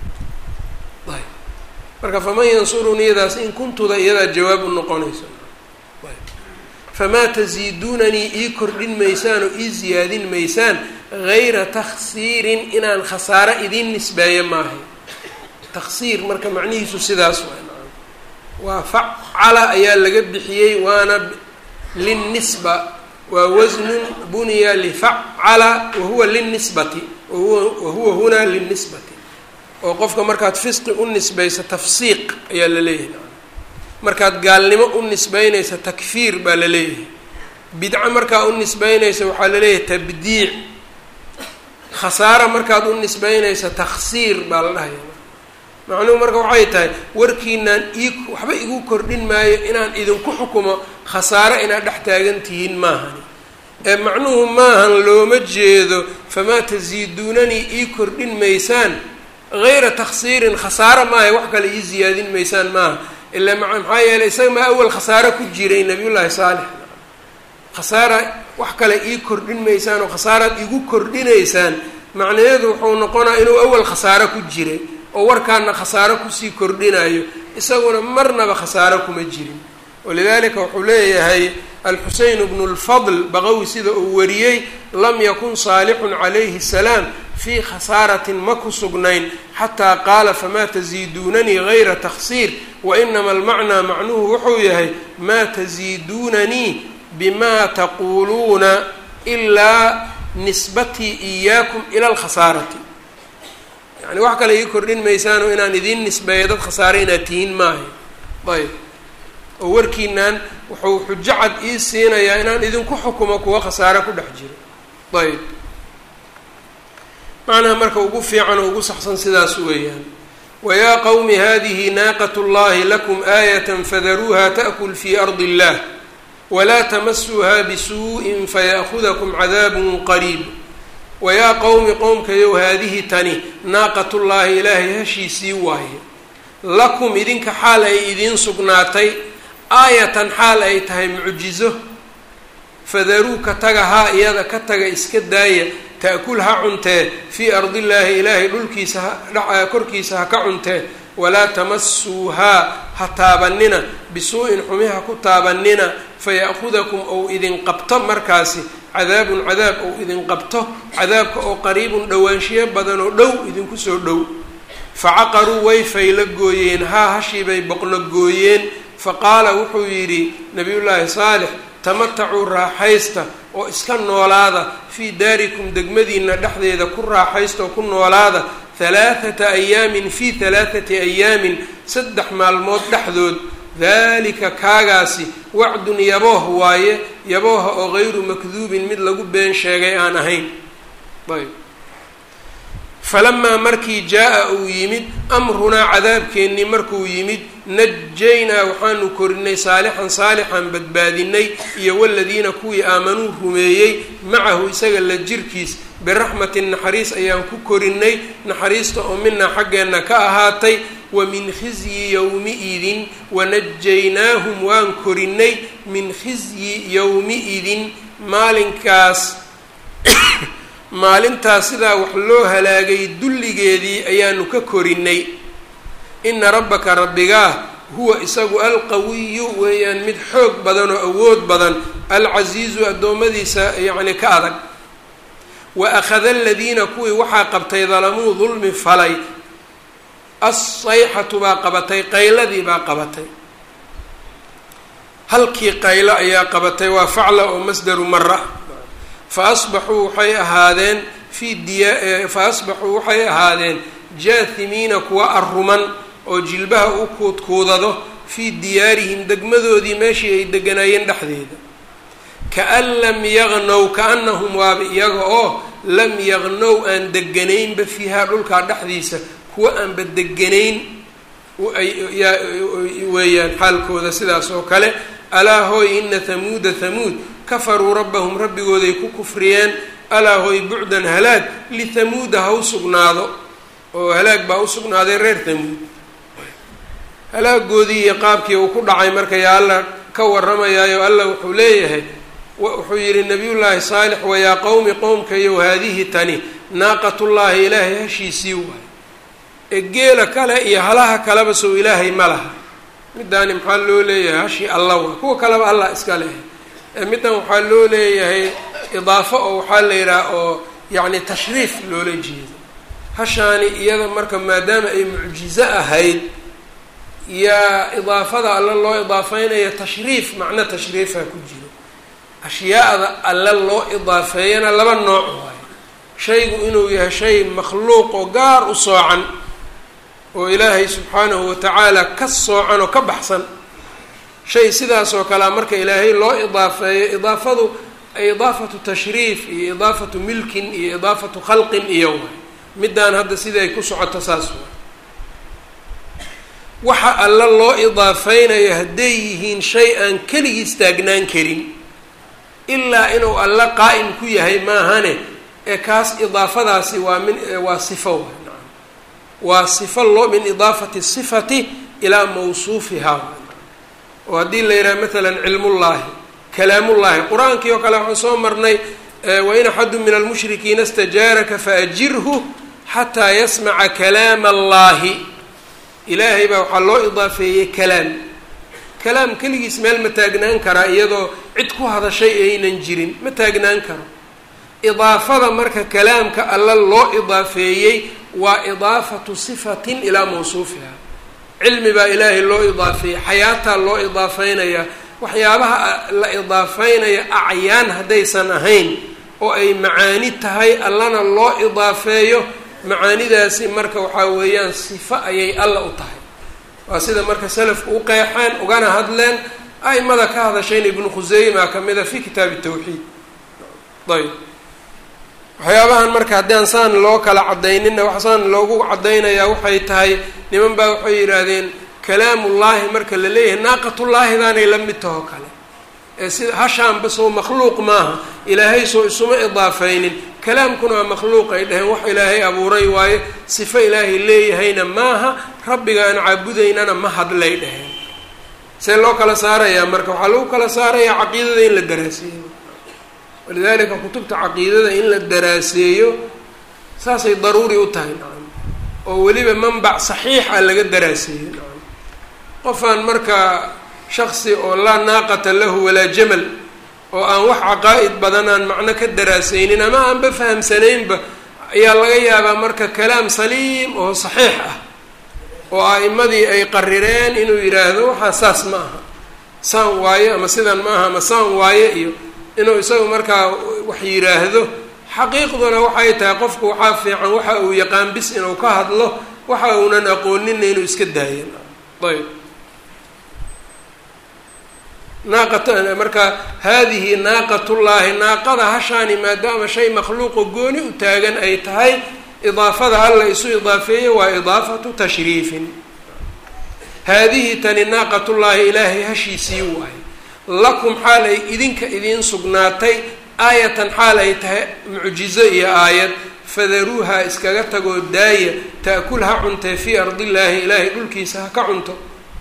marka faman yansuruniidaas in kuntuda iyadaa jawaab u noqonayso. famaa tasiiduunanii ii kordhin maysaan oo ii siyaadin maysaan gayra takhsiirin inaan khasaare idiin nisbeeyo maahay. takhsiir marka macnihiisu sidaas waa facala ayaa laga bixiyey, waana linnisba, waa wasnun buniya lifacala wahuwa linisbati wahuwa hunaa linisbati, oo qofka markaad fisqi u nisbayso tafsiiq ayaa la leeyahay, markaad gaalnimo u nisbeynaysa takfiir baa la leeyahay, bidco markaa u nisbeynaysa waxaa la leeyahay tabdiic, khasaara markaad u nisbeynaysa takhsiir baa la dhahaya. macnuhu marka waxay tahay warkiinaan waxba igu kordhin maayo inaan idinku xukumo khasaare inaad dhex taagan tihiin maahani, ee macnuhu maahan looma jeedo famaa tasiiduunanii ii kordhin maysaan gayra takhsiirin khasaare maahay, wax kale ii siyaadin maysaan maaha. ilaa maxaa yeelay isaga maa awal khasaare ku jiray nabiyullaahi saalix, khasaara wax kale ii kordhin maysaan oo khasaaraad igu kordhinaysaan, macnaheedu wuxuu noqonaa inuu awal khasaare ku jiray, oo warkaana khasaaro kusii kordhinayo isaguna marnaba khasaaro kuma jirin. walidaalika wuxuu leeyahay alxuseyn bnu lfadl baqawi sida uu wariyey lam yakun saalixun calayhi salaam fii khasaaratin ma ku sugnayn xataa qaala famaa taziiduunanii gayra takhsiir wainama almacnaa macnuhu wuxuu yahay maa taziiduunanii bimaa taquuluuna ilaa nisbatii iyaakum ila alkhasaarati. yani wax kale ii kordhin maysaano inaan idiin nisbeeyo dad khasaare inaad tihiin maahay. ayb oo warkiinaan wuxuu xujo cad ii siinayaa inaan idinku xukumo kuwa khasaare ku dhex jiro. ayb macnaha marka ugu fiican oo ugu saxsan sidaas weeyaan. wayaa qowmi hadihi naaqat llahi lakum aayatan fadaruuha ta'kul fii ardi illah walaa tamasuuha bisuuءin faya'hudakum cadaabun qariib. wayaa qowmi qowmkayow haadihi tani naaqatullaahi ilaahay hashiisii waaye lakum idinka xaal ay idiin sugnaatay aayatan xaal ay tahay mucjizo fadaruu ka taga haa iyada ka taga iska daaya ta'kul ha cuntee fii ardillaahi ilaahay dhulkiisa korkiisa ha ka cuntee walaa tamasuuhaa ha taabanina bisuu'in xumi ha ku taabanina faya'hudakum ou idin qabto markaasi cadaabun cadaab ou idin qabto cadaabka oo qariibun dhowaanshiyo badan oo dhow idinku soo dhow. facaqaruu way fayla gooyeen haa hashiibay boqno gooyeen faqaala wuxuu yidhi nabiyullaahi saalix tamatacuu raaxaysta oo iska noolaada fii daarikum degmadiina dhexdeeda ku raaxaysta oo ku noolaada halaathata ayaamin fii halaathati ayaamin 3 maalmood dhexdood. daalika kaagaasi wacdun yabooh waaye yabooha oo gayru makduubin mid lagu been sheegay aan ahayn. ayb falamaa markii jaa-a uu yimid amrunaa cadaabkeennii markuu yimid najaynaa waxaanu korinay saalixan saalixan badbaadinay iyo waladiina kuwii aamanuu rumeeyey macahu isaga la jirkiis biraxmatin naxariis ayaan ku korinay naxariista oo minaa xaggeenna ka ahaatay wa min khizyi yowmi-idin wanajaynaahum waan korinay min khizyi yowmi-idin maalintaas sidaa wax loo halaagay dulligeedii ayaanu ka korinay. ina rabbaka rabbigaa huwa isagu alqawiyu weeyaan mid xoog badan oo awood badan alcasiizu addoommadiisa yacni ka adag. wa akhada aladiina kuwii waxaa qabtay dalamuu dulmi falay assayxatu baa qabatay qayladii baa qabatay halkii qaylo ayaa qabatay waa facla oo masdaru mara. faasbaxuu waxay ahaadeen jaathimiina kuwa arruman oo jilbaha u kuudkuudado fii diyaarihim degmadoodii meeshii ay deganaayeen dhexdeeda. kaan lam yaqnow kaanahum waaba iyaga oo lam yaqnow aan deganaynba fiihaa dhulkaa dhexdiisa kuwa aanba deganayn weeyaan xaalkooda sidaas oo kale. alaa hooy ina hamuuda hamuud kafaruu rabbahum rabbigooday ku kufriyeen. alaa hooy bucdan halaag lithamuuda ha u sugnaado oo halaag baa u sugnaaday reer hamuud. halaagoodii iyo qaabkii uu ku dhacay markaya alla ka warramayaayo alla wuxuu leeyahay wuxuu yidhi nabiyullaahi saalix wayaa qowmi qowmkayow haadihi tani naaqatullaahi ilaahay hashiisii waay ee geela kale iyo halaha kaleba sow ilaahay ma laha. middaani maxaa loo leeyahay hashii alla waa kuwa kaleba allah iska leh. middan waxaa loo leeyahay idaafo oo waxaa la yidhaha oo yacni tashriif loola jeedo. hashaani iyada marka maadaama ay mucjizo ahayd yaa idaafada alla loo idaafeynaya tashriif macno tashriifa ku jiro. ashyaada alla loo idaafeeyana laba nooc waayo. shaygu inuu yahay shay makhluuq oo gaar u soocan oo ilaahay subxaanahu watacaala ka soocan oo ka baxsan. shay sidaas oo kalea marka ilaahay loo idaafeeyo idaafadu idaafatu tashriif iyo idaafatu milkin iyo idaafatu khalqin iyo waay. middaan hadda siday ku socoto saas waay. waxa alla loo idaafeynayo hadday yihiin shay aan keligiis taagnaan karin ilaa inuu alla qaa'im ku yahay maahane ee kaas idaafadaasi waa sifo waay. waa sifo loo min idaafati sifati ilaa mawsuufihaa. oo haddii la yidhaha maalan cilmullaahi kalaamullaahi qur-aankii oo kale waxaan soo marnay wain axadu min almushrikiina istajaaraka faajirhu xataa yasmaca kalaama allaahi ilaahay baa waxaa loo idaafeeyey kalaam keligiis meel ma taagnaan karaa iyadoo cid ku hadashay aynan jirin ma taagnaan karo. idaafada marka kalaamka alla loo idaafeeyey waa idaafatu sifatin ilaa mawsuufiha. cilmi baa ilaahay loo idaafeeyey, xayaataa loo idaafeynaya. waxyaabaha la idaafeynaya acyaan haddaysan ahayn oo ay macaani tahay allana loo idaafeeyo, macaanidaasi marka waxaa weeyaan sifo ayay alla u tahay. waa sida marka salafku u qeexeen ugana hadleen a'imada ka hadashayna ibnu khuseyma kamida fi kitaabi tawxiid. ayb waxyaabahan marka haddaan saan loo kala caddaynina wax saan loogu caddaynayaa waxay tahay niman baa waxay yidhaahdeen kalaamullaahi marka la leeyahay naaqatullaahidaanay la mid tahoo kale ee sida hashaanba soo makhluuq maaha, ilaahay soo isuma idaafaynin, kalaamkuna waa makhluuq ay dhaheen, wax ilaahay abuuray waaye, sifo ilaahay leeyahayna maaha, rabbiga aan caabudaynana ma hadlay dhaheen. see loo kala saarayaa marka? waxaa lagu kala saarayaa caqiidada in la daraaseeyo. walidaalika kutubta caqiidada in la daraaseeyo saasay daruuri u tahay nacam, oo weliba manbac saxiixa laga daraaseeyo nacam. qofaan marka shaksi oo laa naaqata lahu walaa jamal oo aan wax caqaa'id badan aan macno ka daraasaynin ama aanba fahamsanaynba ayaa laga yaabaa marka kalaam saliim oo saxiix ah oo a'imadii ay qarireen inuu yidhaahdo waxaa saas ma aha, saan waaye ama sidan ma aha ama saan waaye iyo inuu isagu markaa wax yidhaahdo. xaqiiqduna waxay tahay qofku waxaa fiican waxa uu yaqaan bis inuu ka hadlo, waxa uunan aqoonina inuu iska daayo. ayb marka haadihi naaqatullaahi, naaqada hashaani maadaama shay makhluuqo gooni u taagan ay tahay, idaafada alla isu idaafeeye waa idaafatu tashriifin. haadihi tani naaqatullaahi ilaahay hashiisii waaye, lakum xaal ay idinka idiin sugnaatay, aayatan xaal ay tahay mucjizo iyo aayad, fadaruuha iskaga tagoo daaya, ta'kul ha cuntee fii ardillaahi ilaahay dhulkiisa ha ka cunto,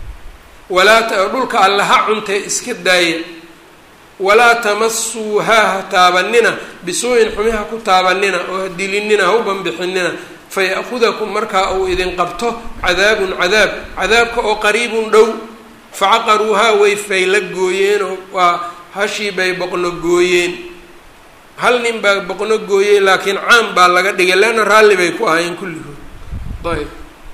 dhulka alla ha cuntee iska daaya, walaa tamasuuhaa ha taabanina, bisuu'in xumi ha ku taabanina oo ha dilinina, ha u banbixinina, faya'khudakum markaa uu idin qabto cadaabun cadaabka oo qariibun dhow. facaqaruuhaa way fayla gooyeenoo waa hashii bay boqno gooyeen. hal nin baa boqno gooyey laakiin caam baa laga dhigay leanna raalli bay ku ahaayeen kulligood. ayb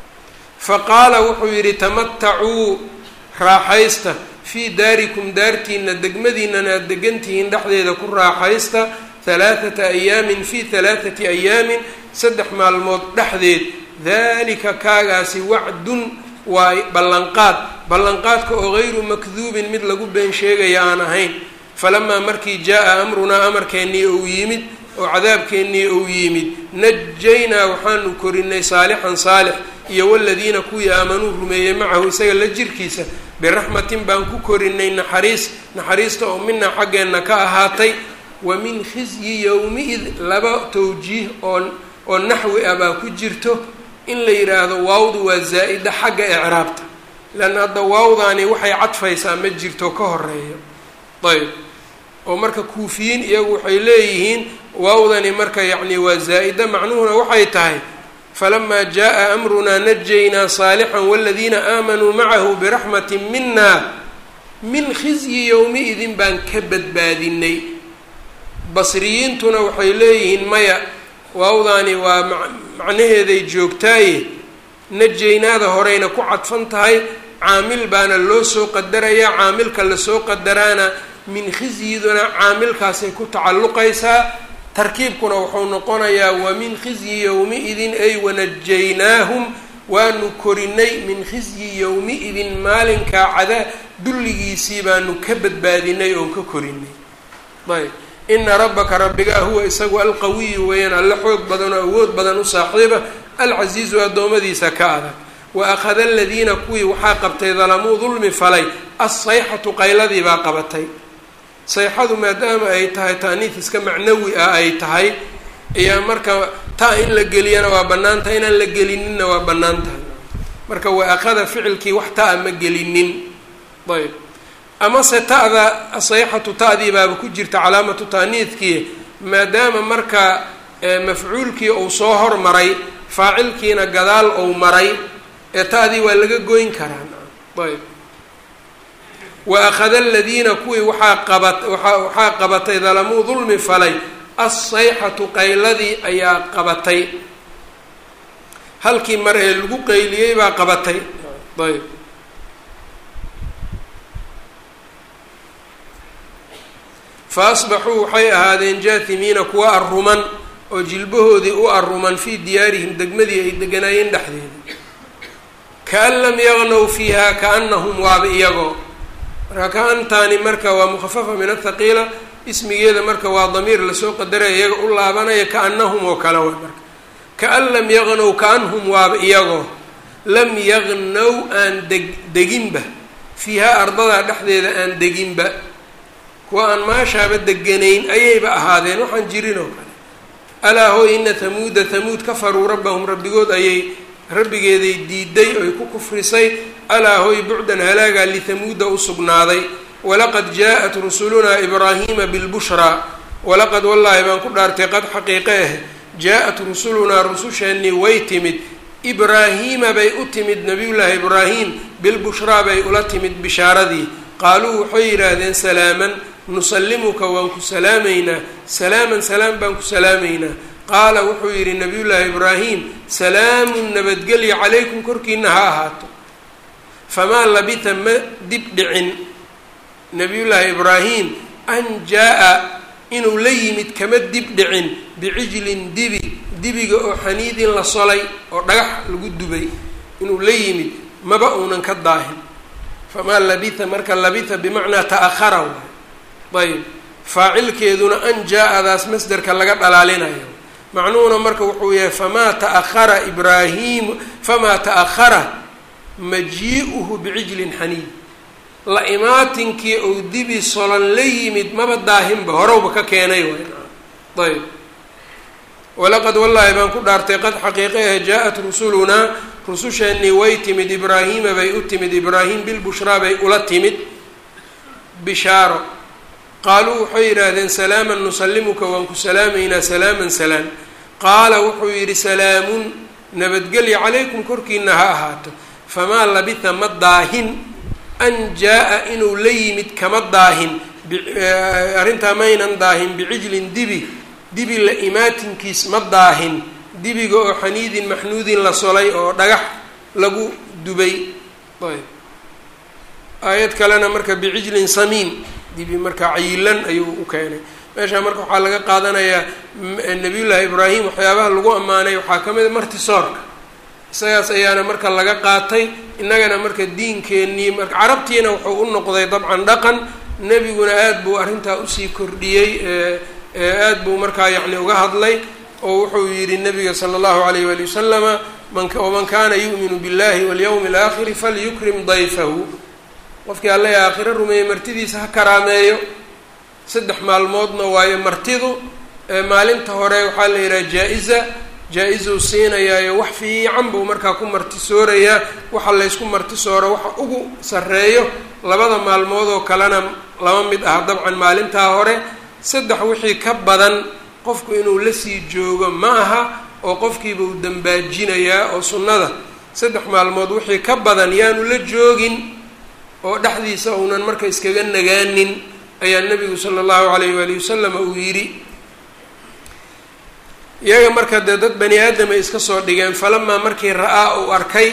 fa qaala wuxuu yidhi tamatacuu raaxaysta fii daarikum daartiina degmadiinana aad degantihiin dhexdeeda ku raaxaysta, 3 ayaamin fii 3 ayaamin 3 maalmood dhexdeed. dalika kaagaasi wacdun waa ballanqaadka oo gayru makduubin mid lagu been sheegaya aan ahayn. falamaa markii jaa-a amrunaa amarkeennii ou yimid oo cadaabkeennii ou yimid, najaynaa waxaanu korinay saalixan saalix iyo waladiina kuwii aamanuu rumeeyey macahu isaga la jirkiisa, biraxmatin baan ku korinay naxariista oo minaa xaggeenna ka ahaatay. wa min khizyi yowmi-id, laba tawjiih oo naxwi ah baa ku jirto. in la yidhaahdo waawdu waa zaa'ida xagga icraabta, leanna hadda waawdaani waxay cadfaysaa ma jirto ka horeeyo. ayb oo marka kuufiyiin iyagu waxay leeyihiin waawdani marka yacni waa zaa'ida, macnuhuna waxay tahay falamaa jaa-a amrunaa najaynaa saalixan waladiina aamanuu macahu biraxmatin mina min khizyi yowmi-idin baan ka badbaadinay. basriyiintuna waxay leeyihiin maya, waawdaani waa macnaheeday joogtaaye najaynaada horeyna ku cadfan tahay, caamil baana loo soo qadarayaa, caamilka lasoo qadaraana min khizyiduna caamilkaasay ku tacalluqaysaa. tarkiibkuna wuxuu noqonayaa wa min khizyi yowmi-idin ay wanajaynaahum, waanu korinay min khizyi yowmi-idin maalinkaa cadaa dulligiisii baanu ka badbaadinay oon ka korinay. ayb ina rabbaka rabbigaa huwa isagu alqawiyu weeyaan alla xoog badan oo awood badan u saaxiiba, alcasiizu addoommadiisa ka adag. wa akhada aladiina kuwii waxaa qabtay dalamuu dulmi falay assayxatu qayladii baa qabatay. sayxadu maadaama ay tahay taaniif iska macnawi ah ay tahay, ayaa marka taa in la geliyana waa bannaan tahay, inaan la gelininna waa bannaan tahay. marka wa akhada ficilkii wax taa ma gelinin. ayb amase ta'da asayxatu ta'dii baaba ku jirta calaamatu taaniidkii, maadaama marka mafcuulkii uu soo hormaray faacilkiina gadaal ou maray ee ta'dii waa laga goyn karaa. ayb wa akhada aladiina kuwii waxaa qabatay dalamuu dulmi falay assayxatu qayladii ayaa qabatay, halkii mar ee lagu qayliyey baa qabatay. ayb fa asbaxuu waxay ahaadeen jaatimiina kuwa arruman oo jilbahoodii u arruman fii diyaarihim degmadii ay deganaayeen dhexdeeda. kaan lam yagnow fiiha kaanahum waaba iyagoo, marka kaantaani marka waa mukhafafa min athaqiila, ismigeeda marka waa damiir lasoo qadaraya iyaga u laabanaya kaanahum oo kale way marka. kaan lam yagnow kaanhum waaba iyagoo lam yagnow aan deginba fiihaa ardadaa dhexdeeda aan deginba, kuwa aan maashaaba deganayn ayayba ahaadeen waxaan jirin oo kale. alaa hooy ina hamuuda hamuud kafaruu rabbahum rabbigeeday diiday oy ku kufrisay. alaa hooy bucdan halaagaa lihamuuda u sugnaaday. walaqad jaa-at rusulunaa ibraahiima bilbushraa, walaqad wallaahi baan ku dhaartay qad xaqiiqe ah jaa-at rusulunaa rususheennii way timid, ibraahiima bay u timid nabiyullaahi ibraahim, bilbushraa bay ula timid bishaaradii. qaaluu waxay yidhaahdeen salaaman nusallimuka waan ku salaamaynaa, salaaman salaam baan ku salaamaynaa. qaala wuxuu yidhi nabiyullaahi ibraahim salaamun nabadgelya calaykum korkiina ha ahaato. famaa labita ma dib dhicin nabiyullaahi ibraahim an jaa-a inuu la yimid kama dib dhicin bicijlin dibiga oo xaniidin la solay oo dhagax lagu dubay inuu la yimid maba uunan ka daahin. famaa labita marka labita bimacnaa ta'ahara waay. ayb faacilkeeduna an jaa-adaas masderka laga dhalaalinayo, macnuhuna marka wuxuu yahay famaa ta'ahara majii'uhu bicijlin xaniid, la imaatinkii ou dibi solan la yimid maba daahinba horowba ka keenay waay. ayb walaqad wallaahi baan ku dhaartay qad xaqiiqe ah jaa-at rusulunaa rususheennii way timid, ibraahiima bay u timid, ibraahim bilbushraa bay ula timid bishaaro. qaaluu waxay yidhaahdeen salaaman nusallimuka waan ku salaamaynaa, salaaman salaam. qaala wuxuu yidhi salaamun nabadgelya calaykum korkiina ha ahaato. famaa labitha ma daahin an jaa-a inuu la yimid kama daahin, arrintaa maynan daahin bicijlin dibi la imaatinkiis ma daahin, dibiga oo xaniidin maxnuudin la solay oo dhagax lagu dubay. ayb aayad kalena marka bicijlin samiin, dibi markaa cayilan ayuu u keenay. meeshaa marka waxaa laga qaadanayaa nabiyullaahi ibraahim waxyaabaha lagu ammaanay waxaa ka mid a martisoorka, isagaas ayaana marka laga qaatay. innagana marka diinkeennii marka carabtiina wuxuu u noqday dabcan dhaqan, nebiguna aada buu arrintaa usii kordhiyey, aada buu markaa yacni uga hadlay oo wuxuu yidhi nabiga sala allahu alayh waali wasalama waman kaana yu'minu billahi walyawmi alaakhiri falyukrim dayfahu, qofkii alla aakhiro rumeeyey martidiisa ha karaameeyo. 3 maalmoodna waayo martidu. maalinta hore waxaa la yidhaha jaa-izuu siinayaayo wax fiican buu markaa ku martisoorayaa, waxa laysku martisooro waxa ugu sarreeyo. 2 maalmood oo kalena lama mid ah dabcan maalintaa hore. 3 wixii ka badan qofku inuu la sii joogo ma aha oo qofkiiba uu dambaajinayaa, oo sunnada 3 maalmood wixii ka badan yaanu la joogin oo dhexdiisa uunan marka iskaga nagaanin ayaa nebigu sala allahu calayh waali wasalam uu yidhi. iyaga marka dee dad bani aadam ay iska soo dhigeen. falamaa markii ra-aa uu arkay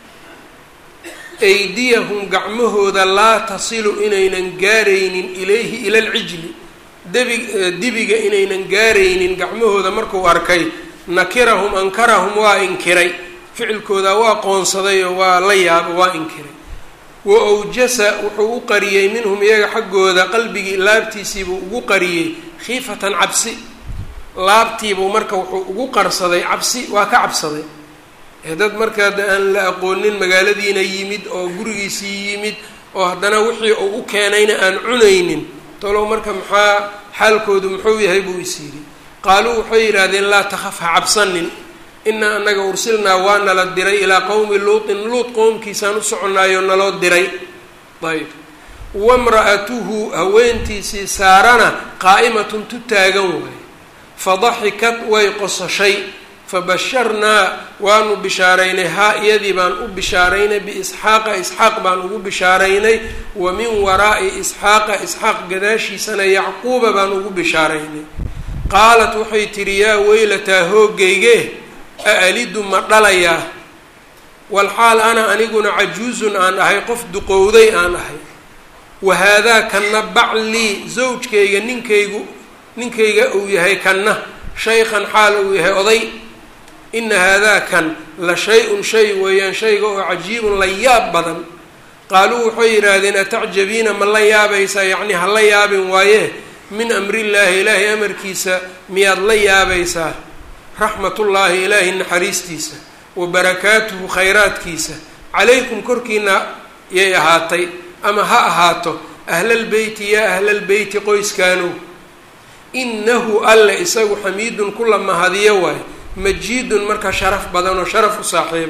aydiyahum gacmahooda laa tasilu inaynan gaaraynin ilayhi ila alcijli, dibiga inaynan gaaraynin gacmahooda markuu arkay, nakirahum ankarahum waa inkiray, ficilkooda waa qoonsaday oo waa la yaaba waa inkiray. wa awjasa wuxuu u qariyey minhum iyaga xaggooda qalbigii laabtiisiibuu ugu qariyey khiifatan cabsi, laabtiibuu marka wuxuu ugu qarsaday cabsi, waa ka cabsaday. dad markaa aan la aqoonin magaaladiina yimid oo gurigiisii yimid oo haddana wixii uu u keenayna aan cunaynin, tolow marka maxaa xaalkoodu muxuu yahay buu is yidhi. qaaluu waxay yidhaahdeen laa takhaf ha cabsanin, inaa anaga ursilnaa waa nala diray ilaa qowmi luutin, luut qowmkiisaan u soconaayo naloo diray. ayb wamra'atuhu haweentiisii saarana qaa'imatun tu taagan waaye, fadaxikat way qosashay fabasharnaa waanu bishaaraynay haa iyadii baan u bishaaraynay biisxaaqa isxaaq baan ugu bishaaraynay wa min waraa'i isxaaqa isxaaq gadaashiisana yacquuba baan ugu bishaaraynay qaalat waxay tidhi yaa weylataa hoogayge a-alidu ma dhalayaa walxaal ana aniguna cajuuzun aan ahay qof duqowday aan ahay wahaadaa kanna baclii zawjkayga ninkayga uu yahay kanna shaykhan xaal uu yahay oday ina haadaa kan la shay-un shay weeyaan shayga oo cajiibun la yaab badan qaaluu waxay yidhaahdeen atacjabiina ma la yaabaysaa yacni ha la yaabin waaye min amrillaahi ilaahay amarkiisa miyaad la yaabaysaa raxmatullaahi ilaahay naxariistiisa wa barakaatuhu khayraadkiisa calaykum korkiina yay ahaatay ama ha ahaato ahlalbeyti yaa ahlalbeyti qoyskaanow inahu alle isagu xamiidun kula mahadiyo waaye majiidun marka sharaf badan oo sharaf u saaxiiba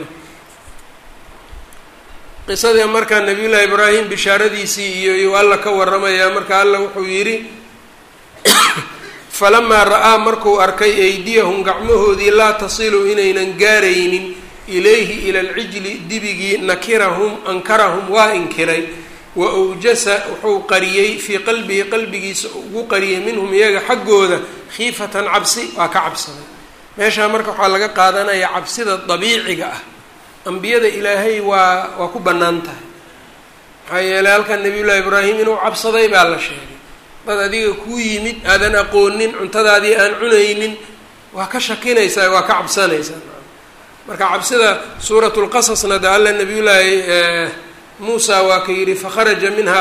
qisadii markaa nabiyullaahi ibraahim bishaaradiisii iyo alla ka waramayaa marka alla wuxuu yidhi falamaa ra-aa markuu arkay aydiyahum gacmahoodii laa tasilu inaynan gaaraynin ilayhi ila alcijli dibigii ankarahum waa inkiray wa awjasa wuxuu qariyey fii qalbihi qalbigiisa ugu qariyay minhum iyaga xaggooda khiifatan cabsi waa ka cabsaday meeshaa marka waxaa laga qaadanayaa cabsida dabiiciga ah ambiyada ilaahay waa ku bannaan tahay maxaa yeelay halkan nabiyullaahi ibraahim inuu cabsaday baa la sheegay dad adiga kuu yimid aadan aqoonin cuntadaadii aan cunaynin waa ka shakinaysaa waa ka cabsanaysaa marka cabsida suuratu lqasasna da alla nabiyullaahi muusa waa ka yidhi fakharaja minhaa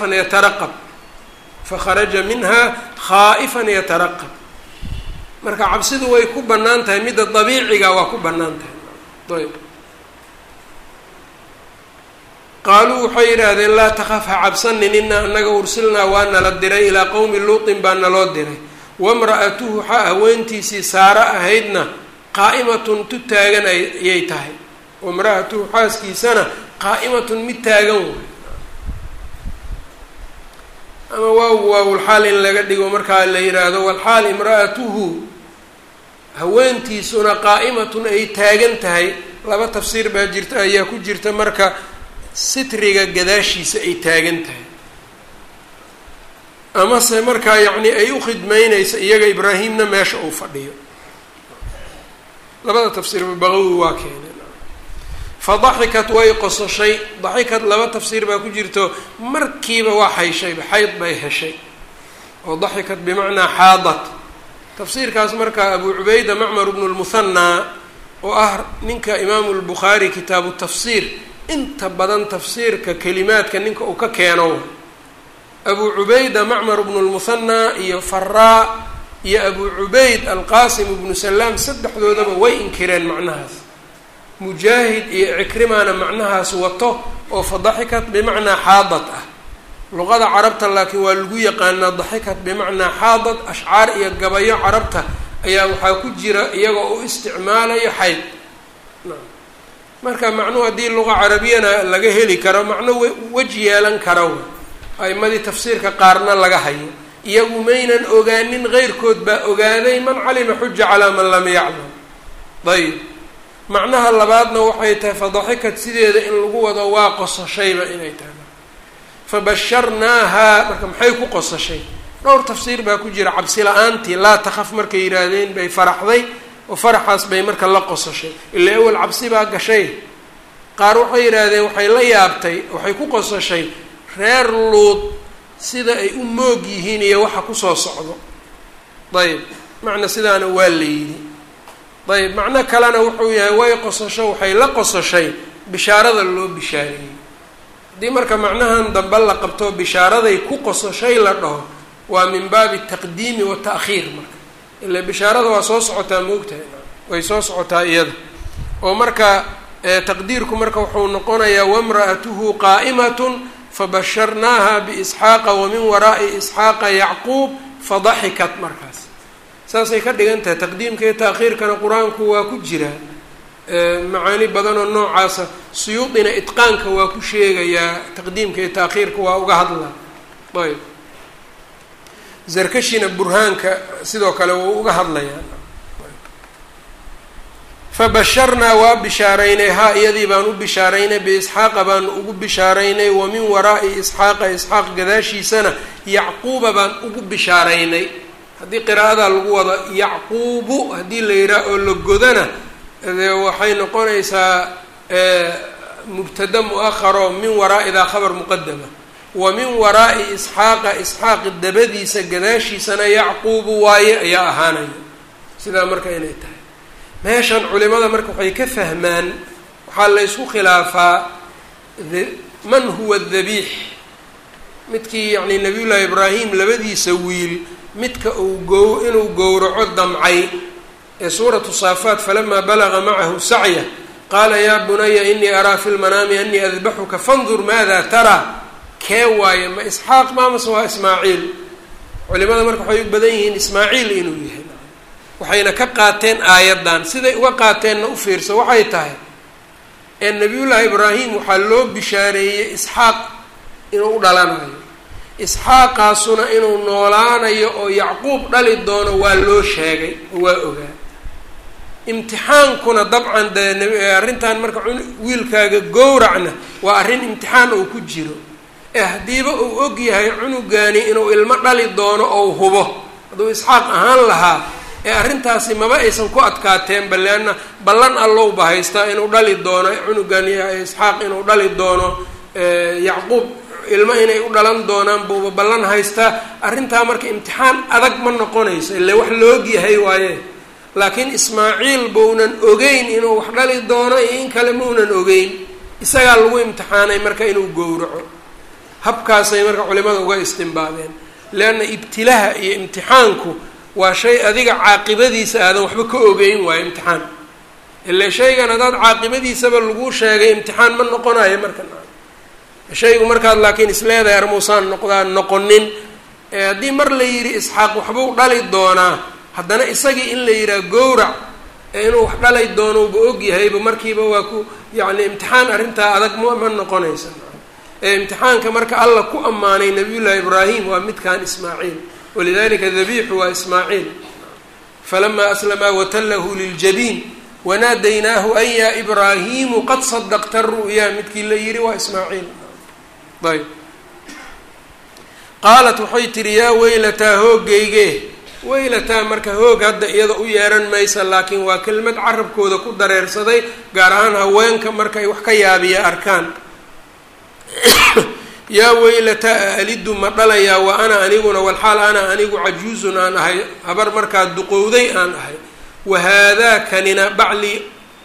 khaa'ifan yataraqab marka cabsidu way ku bannaan tahay midda dabiiciga waa ku bannaan tahay ayb qaaluu waxay yidhaahdeen laa takaf ha cabsanin inaa anaga ursilnaa waa nala diray ilaa qowmi luutin baa naloo diray wamra'atuhu xa haweentiisii saare ahaydna qaa'imatun tu taagan ayay tahay wamra'atuhu xaaskiisana qaa'imatun mid taagan way ama waawulxaal in laga dhigo markaa la yidhaahdo walxaal imra'atuhu haweentiisuna qaa'imatun ay taagan tahay laba tafsiir baa jirta ayaa ku jirta marka sitriga gadaashiisa ay taagan tahay amase markaa yacni ay u khidmeynaysa iyaga ibraahimna meesha uu fadhiyo labada tafsiirba baqawi waa keeneen fadaxikat way qososhay daxikat laba tafsiir baa ku jirto markiiba waa hayshayba xayd bay heshay oo daxikat bimacnaa xaadat tafsiirkaas marka abu cubayda macmar bnu lmuhanaa oo ah ninka imaamu lbukhaari kitaabu tafsiir inta badan tafsiirka kelimaadka ninka uu ka keeno abu cubayda macmar bnu lmuhanaa iyo faraa iyo abu cubayd alqaasim ibnu salaam saddexdoodaba way inkireen macnahaas mujaahid iyo cikrimaana macnahaas wato oo fadaxikat bimacnaa xaadad ah luqada carabta laakiin waa lagu yaqaanaa daxikat bimacnaa xaadad ashcaar iyo gabayo carabta ayaa waxaa ku jira iyagoo u isticmaalayo xayd marka macnuhu haddii luqa carabiyana laga heli karo macno weji yeelan kara a'imadii tafsiirka qaarna laga hayo iyagu maynan ogaanin keyrkood baa ogaaday man calima xuja calaa man lam yaclam ayb macnaha labaadna waxay tahay fadaxikat sideeda in lagu wado waa qosashayba inay tahay fabasharnaahaa marka maxay ku qosashay dhowr tafsiir baa ku jira cabsi la-aantii laa takaf markay yidhaahdeen bay faraxday oo faraxaas bay marka la qosashay ilaa awal cabsi baa gashay qaar waxay yidhaahdeen waxay la yaabtay waxay ku qosashay reer luud sida ay u moog yihiin iyo waxa kusoo socdo ayb macna sidaana waa la yidhi ayb macno kalena wuxuu yahay way qosasho waxay la qosashay bishaarada loo bishaareeyey haddii marka macnahan dambe la qabto bishaaraday ku qosashay la dhaho waa min baabi taqdiimi wa ta'khiir marka ila bishaarada waa soo socotaa moogtahay way soo socotaa iyada oo marka taqdiirku marka wuxuu noqonayaa wamra'atuhu qaa'imatun fabasharnaaha biisxaaqa wa min waraa'i isxaaqa yacquub fadaxikat markaas saasay ka dhigan tahay taqdiimka iyo taakhiirkana qur-aanku waa ku jiraa macaani badan oo noocaasa suyuudina itqaanka waa ku sheegayaa taqdiimka iyo taakhiirka waa uga hadlaa ayb zarkashina burhaanka sidoo kale wuu uga hadlayaa fabasharnaa waa bishaaraynay haa iyadii baan u bishaaraynay biisxaaqa baan ugu bishaaraynay wa min waraa'i isxaaqa isxaaq gadaashiisana yacquuba baan ugu bishaaraynay haddii qiraa'ada lagu wado yacquubu haddii la yidhaah oo la godana waxay noqonaysaa mubtada mu'aharo min waraa'idaa khabar muqadama wa min waraa'i isxaaqa isxaaqi dabadiisa gadaashiisana yacquubu waaye ayaa ahaanaya sidaa marka inay tahay meeshan culimada marka waxay ka fahmaan waxaa la ysku khilaafaa man huwa dabiix midkii yacni nabiyullaahi ibraahim labadiisa wiil midka inuu gowraco damcay ee suuratu saafaat falamaa balaga macahu sacya qaala yaa bunaya inii araa fi lmanaami anii adbaxuka fandur maada taraa kee waaye ma isxaaq maamase waa ismaaciil culimada marka waxay u badan yihiin ismaaciil inuu yahay waxayna ka qaateen aayaddan siday uga qaateenna u fiirso waxay tahay ee nabiyullaahi ibraahim waxaa loo bishaareeyey isxaaq inuu u dhalanayo isxaaqaasuna inuu noolaanayo oo yacquub dhali doono waa loo sheegay oo waa ogaa imtixaankuna dabcan dee arrintan marka wiilkaaga gowracna waa arrin imtixaan oo ku jiro haddiiba uu og yahay cunugaani inuu ilmo dhali doono ou hubo hadduu isxaaq ahaan lahaa arrintaasi maba aysan ku adkaateenba leanna ballan allowba haystaa inuu dhali doono cunugan isxaaq inuu dhali doono yacquub ilmo inay u dhalan doonaan buuba ballan haystaa arrintaa marka imtixaan adag ma noqonayso ile wax la og yahay waaye laakiin ismaaciil baunan ogeyn inuu wax dhali doono iyo in kale maunan ogeyn isagaa lagu imtixaanay marka inuu gowraco habkaasay marka culimada uga istimbaadeen leanna ibtilaha iyo imtixaanku waa shay adiga caaqibadiisa aadan waxba ka ogeyn waayo imtixaan ile shaygan haddaad caaqibadiisaba laguu sheegay imtixaan ma noqonayo marka shaygu markaad laakiin isleedahay armuusaan noqonin haddii mar la yidhi isxaaq waxbuu dhali doonaa haddana isagii in la yidhaha gowrac inuu wax dhalay doonouba og yahayba markiiba waa ku yacni imtixaan arrintaa adag ma noqonaysa imtixaanka marka alla ku ammaanay nabiyullaahi ibraahim waa midkan ismaaciil walidalika dabiixu waa ismaaciil falamaa aslamaa watallahu liljabiin wanaadaynaahu an yaa ibraahimu qad sadaqta ru'yaa midkii la yidhi waa ismaaciil ayb qaalat waxay tihi yaa weylataa hoogayge weylataa marka hoog hadda iyada u yeeran maysa laakiin waa kelmad carabkooda ku dareersaday gaar ahaan haweenka markay wax ka yaabiya arkaan yaa weylataa alidu ma dhalayaa wa ana aniguna walxaal ana anigu cajuuzun aan ahay habar markaa duqowday aan ahay wahaadaa kanina bacli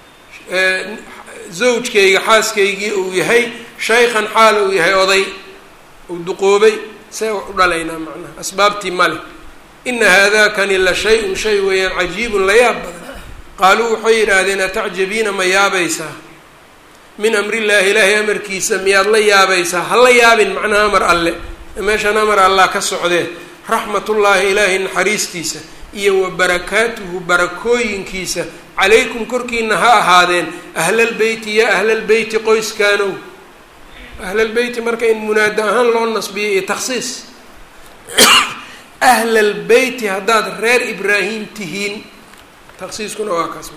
zawjkayga xaaskaygii uu yahay shaykhan xaal uu yahay oday uu duqoobay see wax u dhalaynaa macnaha asbaabtii male ina haadaakani la shay-un shay weeyaan cajiibun la yaab badan qaaluu waxay yidhaahdeen atacjabiina ma yaabaysaa min amrillaahi ilaahay amarkiisa miyaad la yaabaysaa ha la yaabin macnaha amar alle meeshaan amar allah ka socdee raxmatullaahi ilaahay naxariistiisa iyo wa barakaatuhu barakooyinkiisa calaykum korkiina ha ahaadeen ahlalbeyti yaa ahlalbeyti qoyskaanow ahlalbeyti marka in munaada ahaan loo nasbiyo iyo takhsiis ahlalbeyti haddaad reer ibraahim tihiin takhsiiskuna waa kaas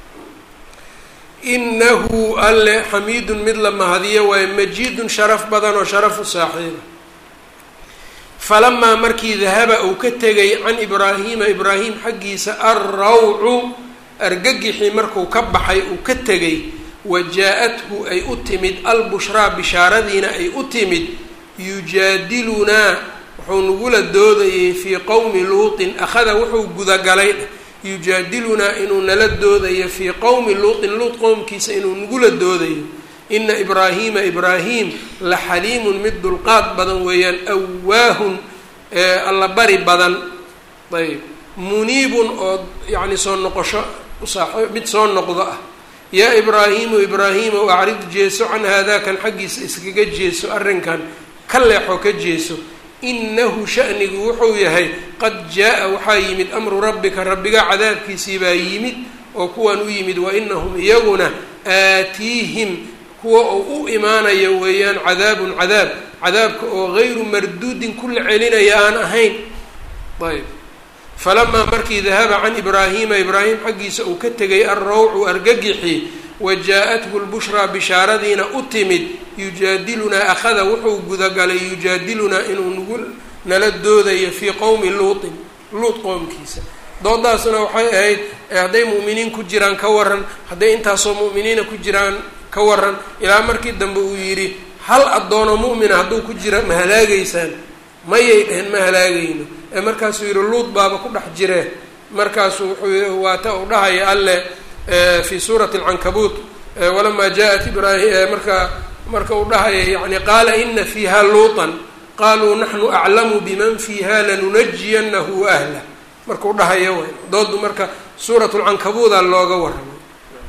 inahu alle xamiidun mid la mahadiyo waaye majiidun sharaf badan oo sharafu saaxiiba falamaa markii dahaba uu ka tegay can ibraahiima ibraahim xaggiisa alrawcu argagixii markuu ka baxay uu ka tegay wa jaa-athu ay u timid albushraa bishaaradiina ay u timid yujaadilunaa wuxuu nagula doodayay fii qowmi luutin akhada wuxuu gudagalay yujaadilunaa inuu nala doodayo fii qowmi luutin luut qowmkiisa inuu nagula doodayo ina ibraahiima ibraahim la xaliimun mid dulqaad badan weeyaan awaahun alla bari badan ayb muniibun oo yacni soo noqosho mid soo noqdo ah yaa ibraahiimu ibraahiimow acrid jeeso can haadaakan xaggiisa iskaga jeeso arrinkan ka leexo ka jeeso inahu shanigu wuxuu yahay qad jaa-a waxaa yimid amru rabbika rabbiga cadaabkiisii baa yimid oo kuwan u yimid wa inahum iyaguna aatiihim kuwa uu u imaanayo weeyaan cadaabun cadaabka oo gayru marduudin ku la celinaya aan ahayn ayb falamaa markii dahaba can ibraahiima ibraahim xaggiisa uu ka tegay alrawcu argagixi wajaa-athu lbushraa bishaaradiina u timid yujaadilunaa akhada wuxuu gudagalay yujaadilunaa inuu nala doodayo fii qowmi luutin luut qoomkiisa. doodaasna waxay ahayd hadday mu'miniin ku jiraan ka waran, hadday intaasoo mu'miniina ku jiraan ka waran, ilaa markii dambe uu yidhi hal addoono mu'mina hadduu ku jira ma halaagaysaan? mayay dheheen ma halaagayno. Markaasuu yidhi luut baaba ku dhex jiree. markaasuu wuxuu waata u dhahaya alle fi suurati alcankabuut walamaa jaa-at ibraahim marka uu dhahaya yani qaala ina fiiha luutan qaluu naxnu aclamu biman fiiha lanunajiyanahu wa ahlah markuu dhahaya way doodu marka suurat lcankabuuda looga warramay.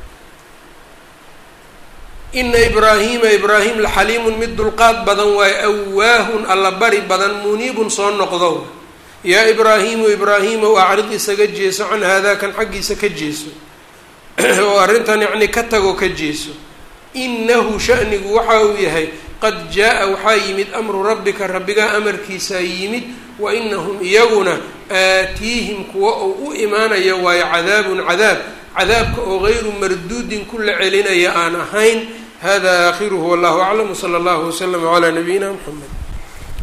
ina ibraahiima ibraahim laxaliimun mid dulqaad badan waaye awaahun alla bari badan muniibun soo noqdo. yaa ibraahiimu ibraahiimow acrid isaga jeeso can haadaa kan xaggiisa ka jeeso oo arrintan yacni ka tago ka jeeso. inahu shanigu waxa uu yahay qad jaa-a waxaa yimid amru rabbika rabbigaa amarkiisaa yimid wa inahum iyaguna aatiihim kuwa uu u imaanayo waayo cadaabun cadaabka oo gayru marduudin ku la celinaya aan ahayn. hada aakhiruhu wallahu aclam wsala allahu waslama calaa nabiyina muxamed.